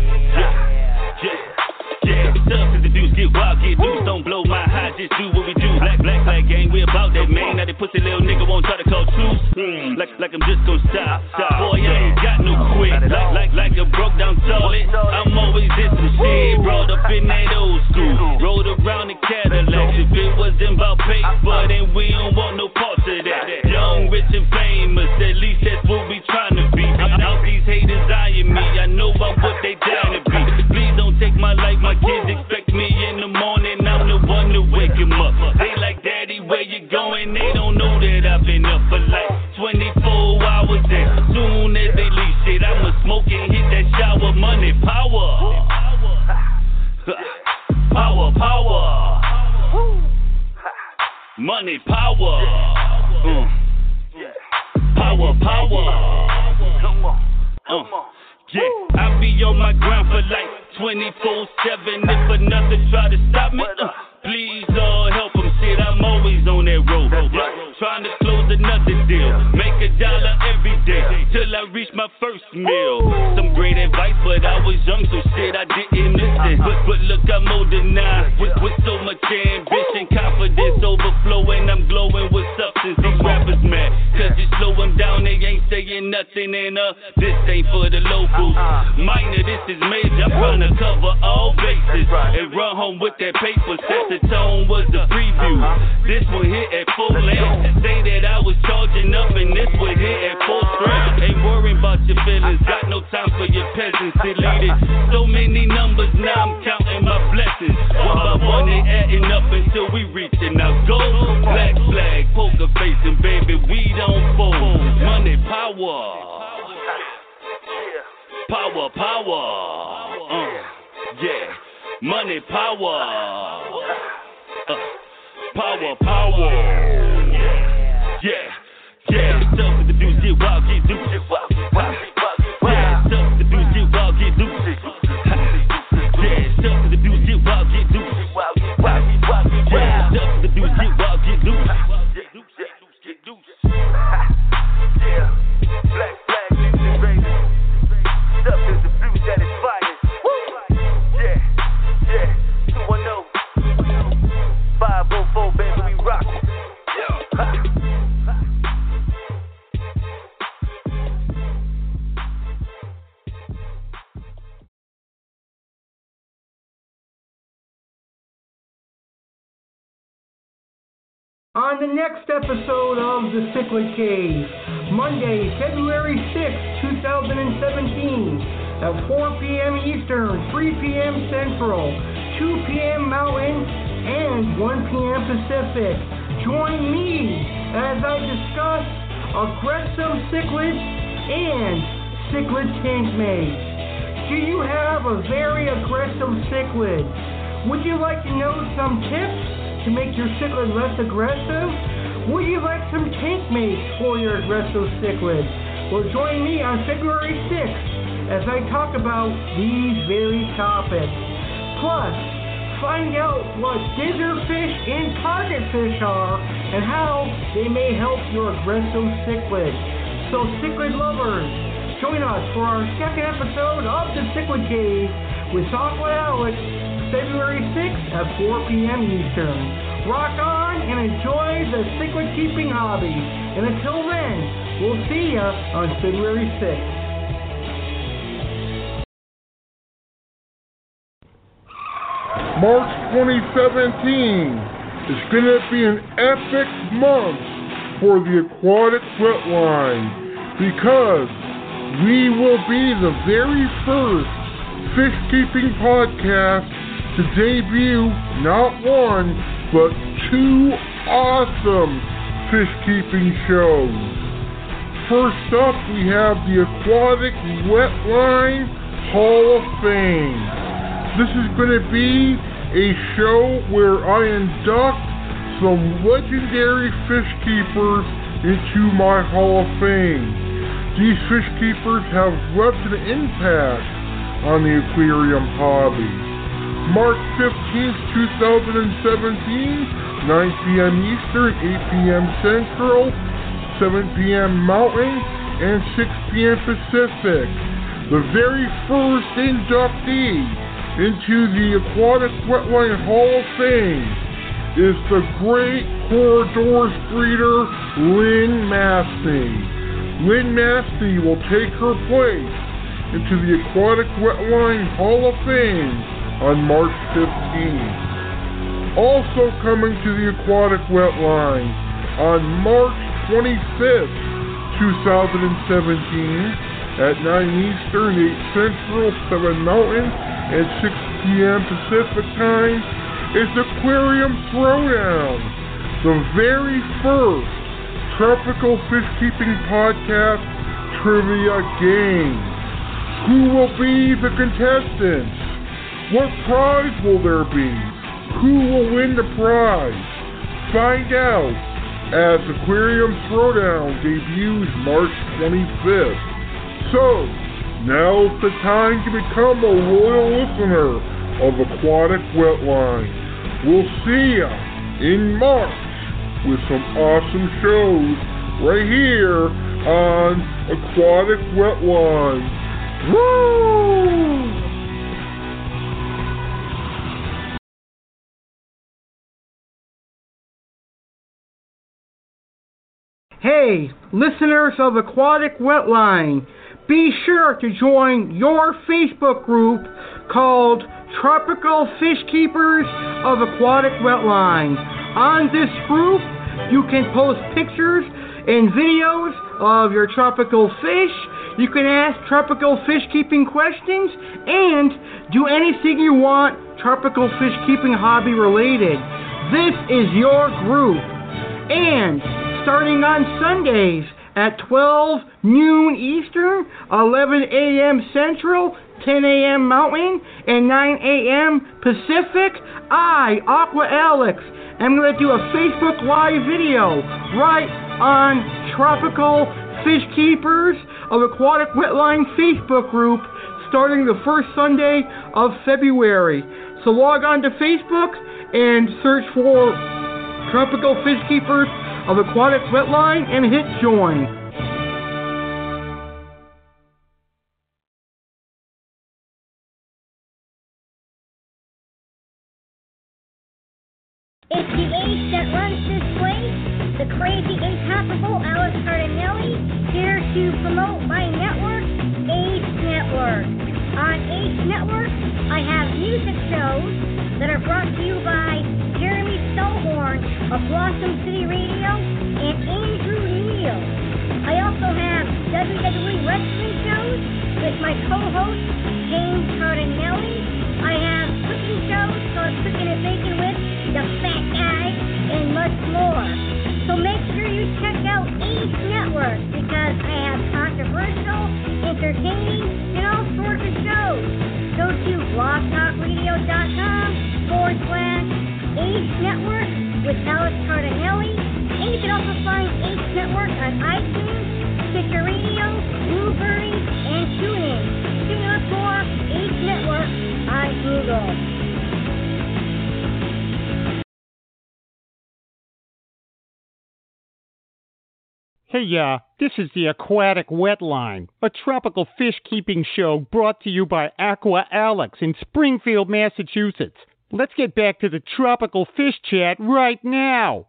Yeah. It's up to the dudes, get wild, get loose. Don't blow my high, just do what we do. Black flag gang, we about that, man. Now they pussy little nigga won't try to call truce. Like I'm just gon' stop. Boy, I ain't got no quit. Like a broke down toilet. I'm always in some shit. Brought up in that old school. Rode around in Cadillacs. If it wasn't about paper, then we don't want no parts of that. Young, rich, and famous. At least that's what we trying to be. Now these haters eyeing me. I know about what they down to be. Please don't take my life. My kids expect me in the morning. I'm the one to wake them up. They like, Daddy, where you going? They don't know that I've been up for like 24 hours. And soon as they leave shit, I'ma smoke and hit that shower. Money, power. Power. Money, power. Power. Come on. Yeah, I be on my grind for like 24/7. If another try to stop me, please, Lord, help them. Shit, I'm always on that road. Trying to close another deal. Make $1 every day till I reach my first meal. Some great advice, but I was young, so shit, I didn't listen. But look, I'm older now with so much ambition, confidence overflowing. I'm glowing with substance. These rappers mad, cause you slow them down, they ain't saying nothing. And this ain't for the locals. Minor, this is major. I'm trying to cover all bases and run home with that paper. Set the tone was the preview. This one hit at full length. Say that I was charging up, and this one hit at full strength. Ain't worrying about your feelings. Got no time for your peasants. Deleted so many numbers. Now I'm counting my blessings. One by one, they adding up until we reaching our goal. Black flag, poker face, and baby, we don't fold. Money, power. Yeah, money, power. Power. Yeah. It's up to the dudes, get wild, get loose. Yeah, it's up to the dudes, get wild, get loose. Yeah, it's up to the dudes, get wild, get loose. Yeah, it's up to the dudes, get wild, get loose. On the next episode of The Cichlid Cave, Monday, February 6, 2017, at 4 p.m. Eastern, 3 p.m. Central, 2 p.m. Mountain, and 1 p.m. Pacific. Join me as I discuss aggressive cichlids and cichlid tank mates. Do you have a very aggressive cichlid? Would you like to know some tips to make your cichlid less aggressive? Would you like some tank mates for your aggressive cichlid? Well, join me on February 6th as I talk about these very topics. Plus, find out what ditherfish and target fish are and how they may help your aggressive cichlid. So, cichlid lovers, join us for our second episode of The Cichlid Cave with Aqua Alex, February 6th at 4 p.m. Eastern. Rock on and enjoy the cichlid keeping hobby. And until then, we'll see ya on February 6th. March 2017 is going to be an epic month for the Aquatic Wetline because we will be the very first fish keeping podcast to debut not one, but two awesome fish keeping shows. First up, we have the Aquatic Wetline Hall of Fame. This is going to be a show where I induct some legendary fish keepers into my Hall of Fame. These fish keepers have left an impact on the aquarium hobby. March 15th, 2017, 9 p.m. Eastern, 8 p.m. Central, 7 p.m. Mountain, and 6 p.m. Pacific. The very first inductee into the Aquatic Wetline Hall of Fame is the great Corridors breeder, Lynn Mastny. Lynn Mastny will take her place into the Aquatic Wetline Hall of Fame on March 15th. Also coming to the Aquatic Wetline on March 25th, 2017 at 9 Eastern, 8 Central, 7 Mountain, and 6 p.m. Pacific Time is Aquarium Throwdown, the very first tropical fish keeping podcast trivia game. Who will be the contestants? What prize will there be? Who will win the prize? Find out as Aquarium Throwdown debuts March 25th. So, now's the time to become a loyal listener of Aquatic Wetline. We'll see ya in March with some awesome shows right here on Aquatic Wetline. Woo! Hey, listeners of Aquatic Wetline, be sure to join your Facebook group called Tropical Fish Keepers of Aquatic Wetline. On this group, you can post pictures and videos of your tropical fish. You can ask tropical fish keeping questions and do anything you want tropical fish keeping hobby related. This is your group. And starting on Sundays at 12 noon Eastern, 11 a.m. Central, 10 a.m. Mountain, and 9 a.m. Pacific, I, Aqua Alex, am going to do a Facebook Live video right on Tropical Fish Keepers of Aquatic Wetline Facebook group starting the first Sunday of February. So log on to Facebook and search for Tropical Fish Keepers of Aquatic Wetline and hit join. It's the ace that runs this place, the crazy incomparable Alex Cardinelli, here to promote my network, Ace Network. On Ace Network, I have music shows that are brought to you by Jeremy Stolhorn of Blossom City and Andrew Neal. I also have WWE wrestling shows with my co-host, James Cardinelli. I have cooking shows, so I'm cooking and baking with the Fat Guy, and much more. So make sure you check out Ace Network, because I have controversial, entertaining, and all sorts of shows. Go to blogtalkradio.com/Ace Network with Alex Cardinelli, and you can also find Ace Network on iTunes, Stitcher Radio, Blueberry, and TuneIn. You can look for Ace Network on Google. Hey, this is the Aquatic Wetline, a tropical fish keeping show brought to you by Aqua Alex in Springfield, Massachusetts. Let's get back to the tropical fish chat right now.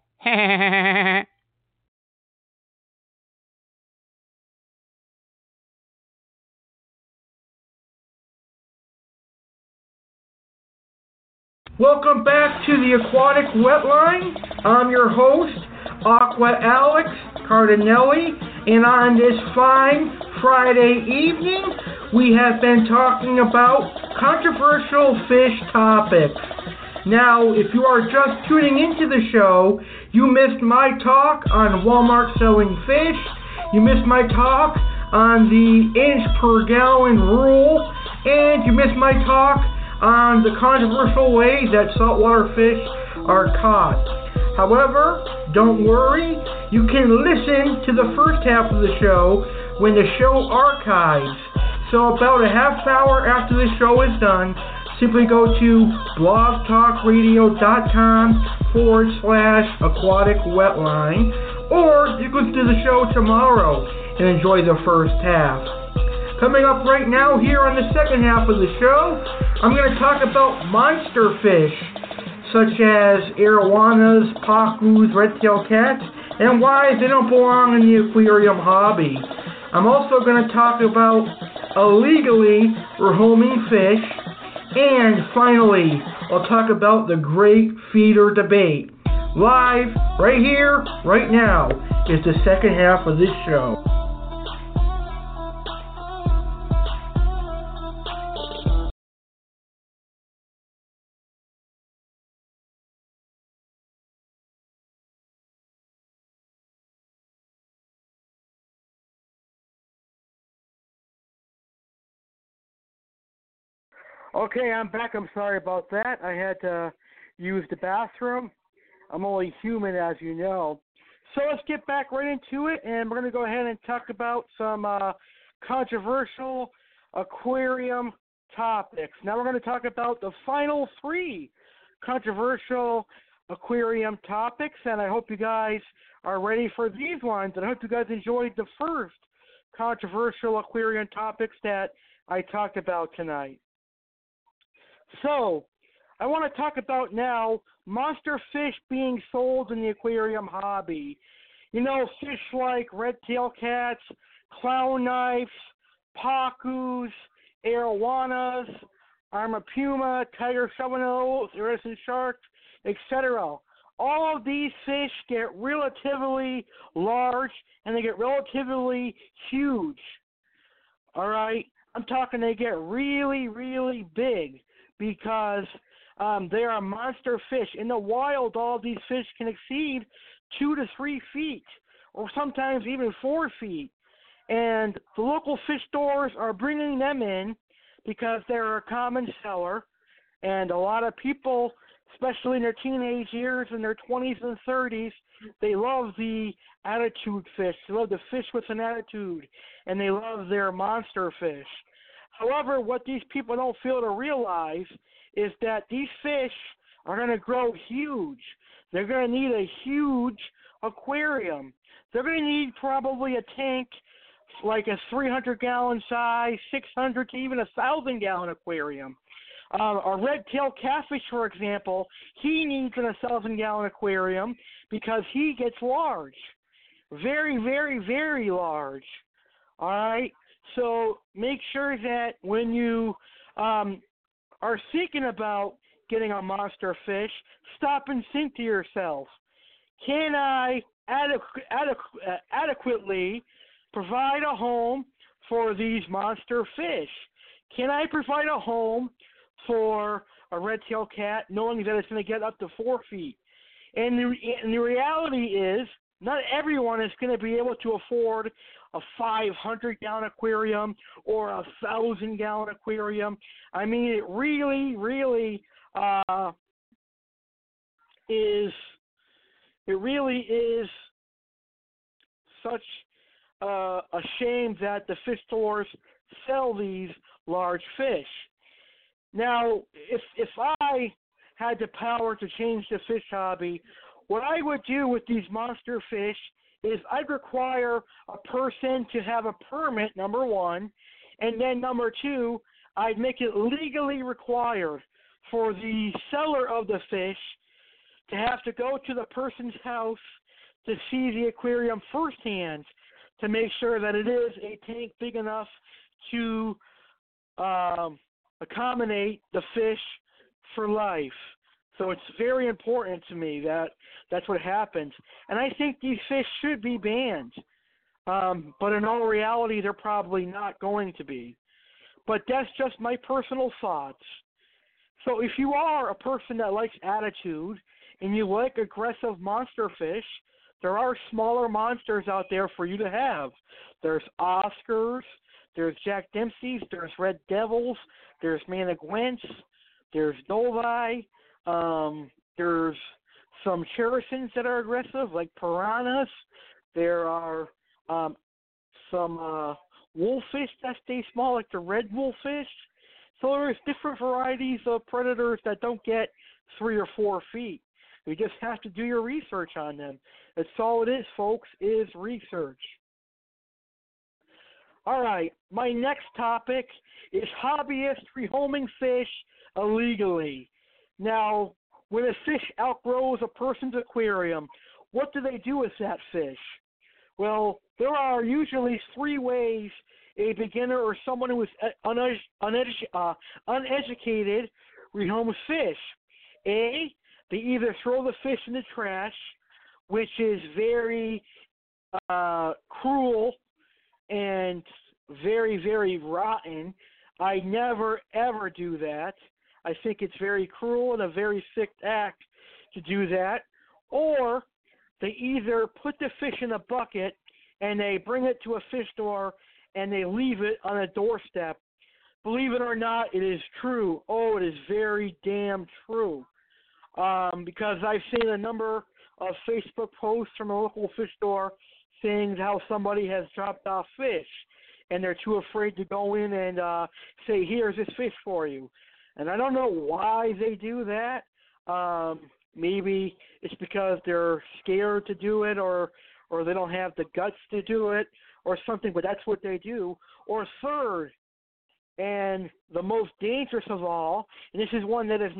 Welcome back to the Aquatic Wetline. I'm your host, Aqua Alex Cardinelli, and on this fine Friday evening, we have been talking about controversial fish topics. Now, if you are just tuning into the show, you missed my talk on Walmart selling fish, you missed my talk on the inch per gallon rule, and you missed my talk on the controversial ways that saltwater fish are caught. However, don't worry, you can listen to the first half of the show when the show archives. So about a half hour after the show is done, simply go to blogtalkradio.com/aquatic wetline, or you can do the show tomorrow and enjoy the first half. Coming up right now here on the second half of the show, I'm going to talk about monster fish, such as arowanas, pacus, red-tailed cats, and why they don't belong in the aquarium hobby. I'm also going to talk about illegally rehoming fish, and finally, I'll talk about the great feeder debate. Live, right here, right now, is the second half of this show. Okay, I'm back. I'm sorry about that. I had to use the bathroom. I'm only human, as you know. So let's get back right into it, and we're going to go ahead and talk about some controversial aquarium topics. Now we're going to talk about the final three controversial aquarium topics, and I hope you guys are ready for these ones, and I hope you guys enjoyed the first controversial aquarium topics that I talked about tonight. So, I want to talk about now monster fish being sold in the aquarium hobby. You know, fish like red-tailed cats, clown knives, pacus, arowanas, armapuma, tiger shovelnose, iridescent sharks, etc. All of these fish get relatively large and they get relatively huge. All right? I'm talking they get really, really big, because they are monster fish. In the wild, all these fish can exceed 2 to 3 feet, or sometimes even 4 feet. And the local fish stores are bringing them in because they're a common seller. And a lot of people, especially in their teenage years, in their 20s and 30s, they love the attitude fish. They love the fish with an attitude, and they love their monster fish. However, what these people don't fail to realize is that these fish are going to grow huge. They're going to need a huge aquarium. They're going to need probably a tank like a 300-gallon size, 600 to even 1,000-gallon aquarium. A red-tailed catfish, for example, he needs an 1,000-gallon aquarium because he gets large. Very, very, very large. All right? So make sure that when you are thinking about getting a monster fish, stop and think to yourself, can I adequately provide a home for these monster fish? Can I provide a home for a red-tailed cat knowing that it's going to get up to 4 feet? And the reality is not everyone is going to be able to afford a 500-gallon aquarium or a 1,000-gallon aquarium. I mean, it really, really is such a shame that the fish stores sell these large fish. Now, if I had the power to change the fish hobby, what I would do with these monster fish is I'd require a person to have a permit, number one, and then number two, I'd make it legally required for the seller of the fish to have to go to the person's house to see the aquarium firsthand to make sure that it is a tank big enough to accommodate the fish for life. So it's very important to me that that's what happens. And I think these fish should be banned. But in all reality, they're probably not going to be. But that's just my personal thoughts. So if you are a person that likes attitude and you like aggressive monster fish, there are smaller monsters out there for you to have. There's Oscars, there's Jack Dempsey's, there's Red Devils, there's Managwents, there's Novi, there's some Cherisons that are aggressive, like piranhas. There are some wolffish that stay small, like the red wolffish. So there's different varieties of predators that don't get 3 or 4 feet. You just have to do your research on them. That's all it is, folks, is research. All right, my next topic is hobbyists rehoming fish illegally. Now, when a fish outgrows a person's aquarium, what do they do with that fish? Well, there are usually 3 ways a beginner or someone who is uneducated rehomes fish. A, they either throw the fish in the trash, which is very cruel and very, very rotten. I never, ever do that. I think it's very cruel and a very sick act to do that. Or they either put the fish in a bucket and they bring it to a fish store and they leave it on a doorstep. Believe it or not, it is true. Oh, it is very damn true. Because I've seen a number of Facebook posts from a local fish store saying how somebody has dropped off fish and they're too afraid to go in and say, here's this fish for you. And I don't know why they do that. Maybe it's because they're scared to do it or they don't have the guts to do it or something, but that's what they do. Or third, and the most dangerous of all, and this is one that is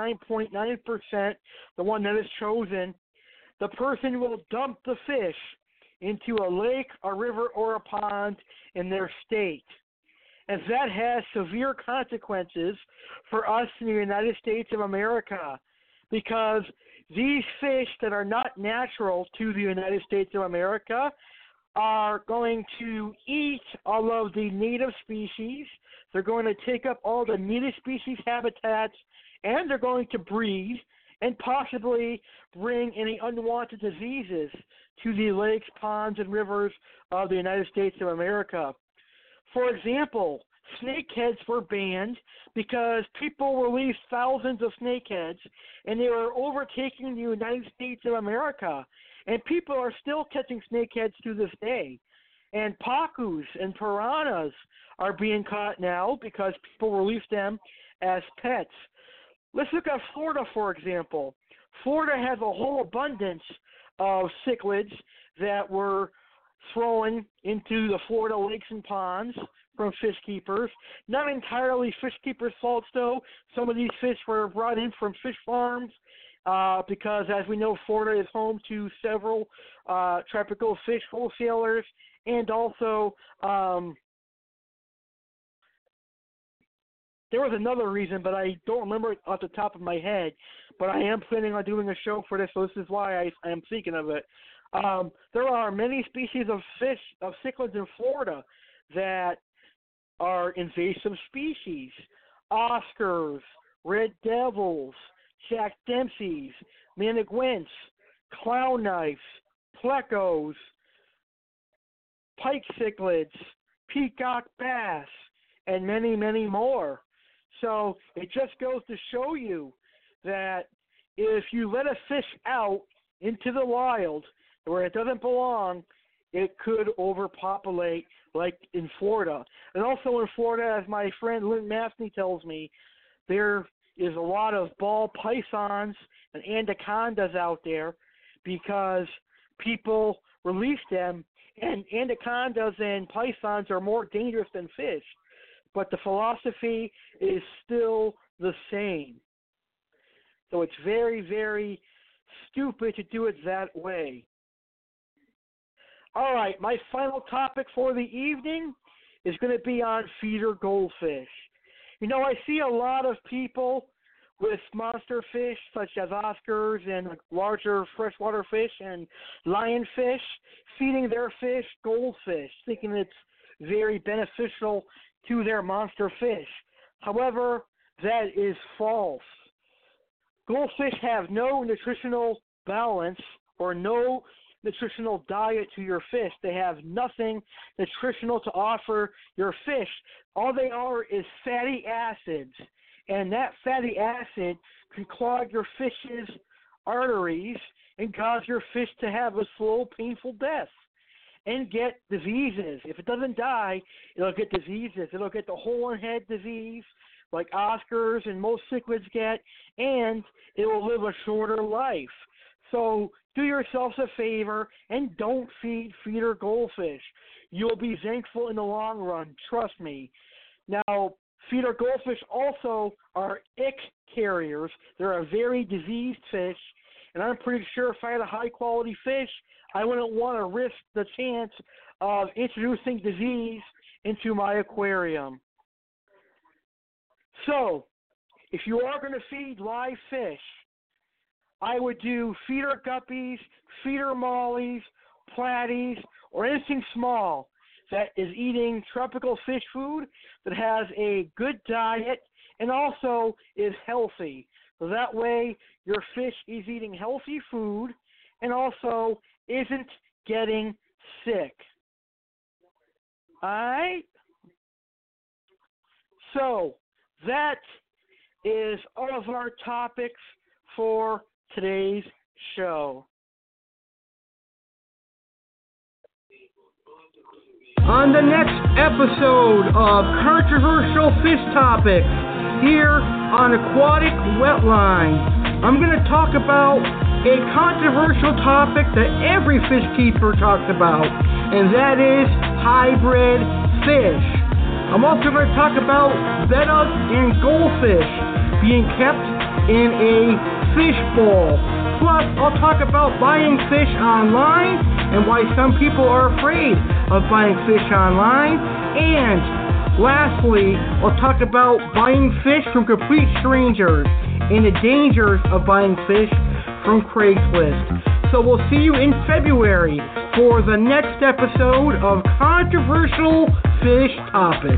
99.9% the one that is chosen, the person will dump the fish into a lake, a river, or a pond in their state. And that has severe consequences for us in the United States of America, because these fish that are not natural to the United States of America are going to eat all of the native species. They're going to take up all the native species habitats, and they're going to breed and possibly bring any unwanted diseases to the lakes, ponds, and rivers of the United States of America. For example, snakeheads were banned because people released thousands of snakeheads, and they were overtaking the United States of America. And people are still catching snakeheads to this day. And pacus and piranhas are being caught now because people release them as pets. Let's look at Florida, for example. Florida has a whole abundance of cichlids that were thrown into the Florida lakes and ponds from fish keepers. Not entirely fish keepers' fault, though. Some of these fish were brought in from fish farms because, as we know, Florida is home to several tropical fish wholesalers, and also there was another reason, but I don't remember it off the top of my head. but I am planning on doing a show for this, so this is why I am thinking of it. There are many species of fish, of cichlids in Florida that are invasive species. Oscars, red devils, Jack Dempseys, Maniguints, clown knifes, plecos, pike cichlids, peacock bass, and many, many more. So it just goes to show you that if you let a fish out into the wild where it doesn't belong, it could overpopulate like in Florida. And also in Florida, as my friend Lynn Mastney tells me, there is a lot of ball pythons and anacondas out there because people release them, and anacondas and pythons are more dangerous than fish. But the philosophy is still the same. So it's very, very stupid to do it that way. All right, my final topic for the evening is going to be on feeder goldfish. You know, I see a lot of people with monster fish such as Oscars and larger freshwater fish and lionfish feeding their fish goldfish, thinking it's very beneficial to their monster fish. However, that is false. Goldfish have no nutritional balance or no nutritional diet to your fish. They have nothing nutritional to offer your fish. All they are is fatty acids, and that fatty acid can clog your fish's arteries and cause your fish to have a slow, painful death and get diseases. If it doesn't die, it'll get diseases. It'll get the hole in head disease like Oscars and most cichlids get, and it will live a shorter life. So do yourselves a favor and don't feed feeder goldfish. You'll be thankful in the long run, trust me. Now, feeder goldfish also are ick carriers. They're a very diseased fish, and I'm pretty sure if I had a high-quality fish, I wouldn't want to risk the chance of introducing disease into my aquarium. So, if you are going to feed live fish, I would do feeder guppies, feeder mollies, platies, or anything small that is eating tropical fish food that has a good diet and also is healthy. So that way your fish is eating healthy food and also isn't getting sick. All right? So that is all of our topics for today's show. On the next episode of Controversial Fish Topics here on Aquatic Wetline, I'm going to talk about a controversial topic that every fish keeper talks about, and that is hybrid fish. I'm also going to talk about betta and goldfish being kept in a fish bowl. Plus, I'll talk about buying fish online and why some people are afraid of buying fish online. And lastly, I'll talk about buying fish from complete strangers and the dangers of buying fish from Craigslist. So we'll see you in February for the next episode of Controversial Fish Topic.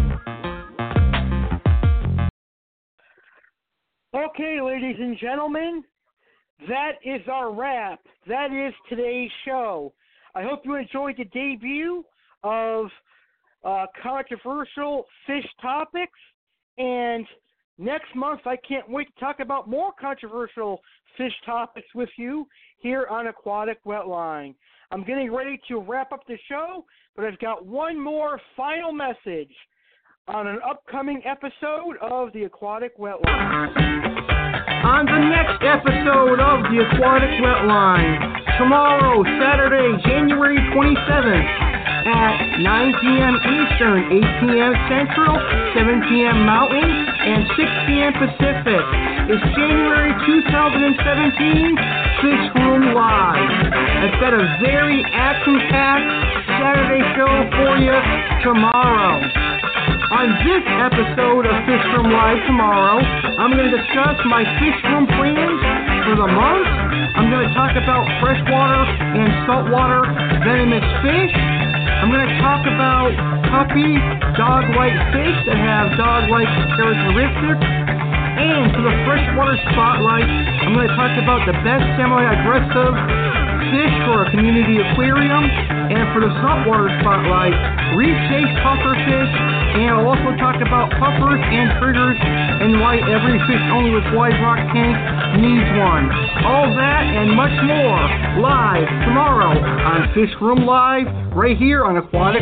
Okay, ladies and gentlemen, that is our wrap. That is today's show. I hope you enjoyed the debut of Controversial Fish Topics. And next month, I can't wait to talk about more controversial fish topics with you here on Aquatic Wetline. I'm getting ready to wrap up the show, but I've got one more final message on an upcoming episode of the Aquatic Wetline. On the next episode of the Aquatic Wetline, tomorrow, Saturday, January 27th, at 9 p.m. Eastern, 8 p.m. Central, 7 p.m. Mountain, and 6 p.m. Pacific, is January 2017 Fish Room Live. I've got a very action-packed Saturday show for you tomorrow. On this episode of Fish Room Live tomorrow, I'm going to discuss my fish room plans for the month, I'm going to talk about freshwater and saltwater venomous fish. I'm going to talk about puppy dog-like fish that have dog-like characteristics. And for the freshwater spotlight, I'm going to talk about the best semi-aggressive fish for a community aquarium. And for the saltwater spotlight, reef chase pufferfish. And I'll also talk about puffers and triggers and why every fish only with wide rock tank needs one. All that and much more live tomorrow on Fish Room Live right here on Aquatic.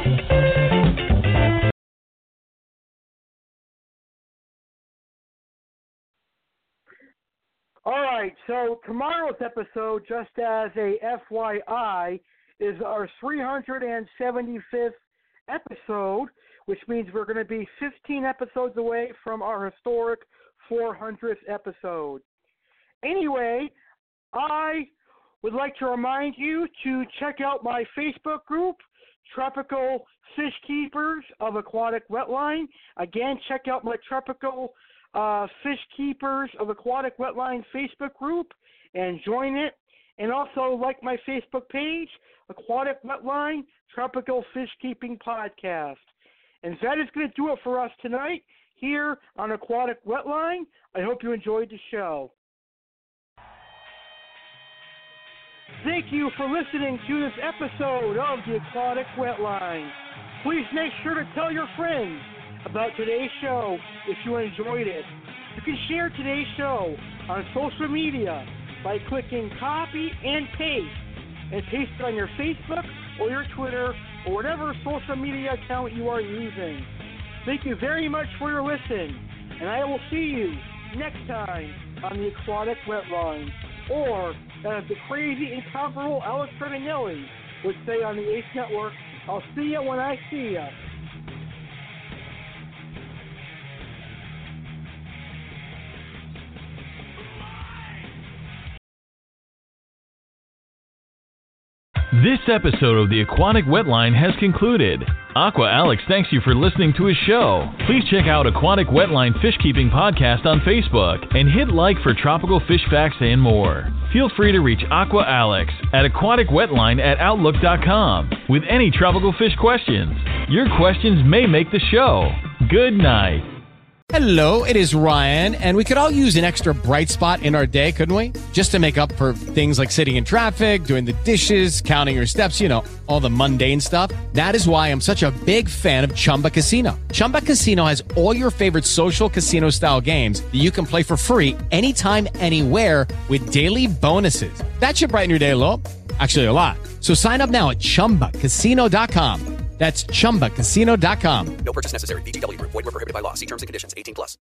All right, so tomorrow's episode, just as a FYI, is our 375th episode, which means we're going to be 15 episodes away from our historic 400th episode. Anyway, I would like to remind you to check out my Facebook group, Tropical Fish Keepers of Aquatic Wetline. Again, check out my Tropical Fish Keepers of Aquatic Wetline Facebook group and join it. And also like my Facebook page, Aquatic Wetline Tropical Fish Keeping Podcast. And that is going to do it for us tonight here on Aquatic Wetline. I hope you enjoyed the show. Thank you for listening to this episode of the Aquatic Wetline. Please make sure to tell your friends about today's show if you enjoyed it. You can share today's show on social media by clicking copy and paste it on your Facebook or your Twitter or whatever social media account you are using. Thank you very much for your listen, and I will see you next time on the Aquatic Wetline, or as the crazy, incomparable Alex Cardinelli would say on the Ace Network, I'll see you when I see ya. This episode of the Aquatic Wetline has concluded. Aqua Alex thanks you for listening to his show. Please check out Aquatic Wetline Fish Keeping Podcast on Facebook and hit like for tropical fish facts and more. Feel free to reach Aqua Alex at aquaticwetline@outlook.com with any tropical fish questions. Your questions may make the show. Good night. Hello, it is Ryan, and we could all use an extra bright spot in our day, couldn't we? Just to make up for things like sitting in traffic, doing the dishes, counting your steps, all the mundane stuff. That is why I'm such a big fan of Chumba Casino. Chumba Casino has all your favorite social casino-style games that you can play for free anytime, anywhere with daily bonuses. That should brighten your day a little. Actually, a lot. So sign up now at ChumbaCasino.com. That's ChumbaCasino.com. No purchase necessary. VGW Group. Void where prohibited by law. See terms and conditions. 18+.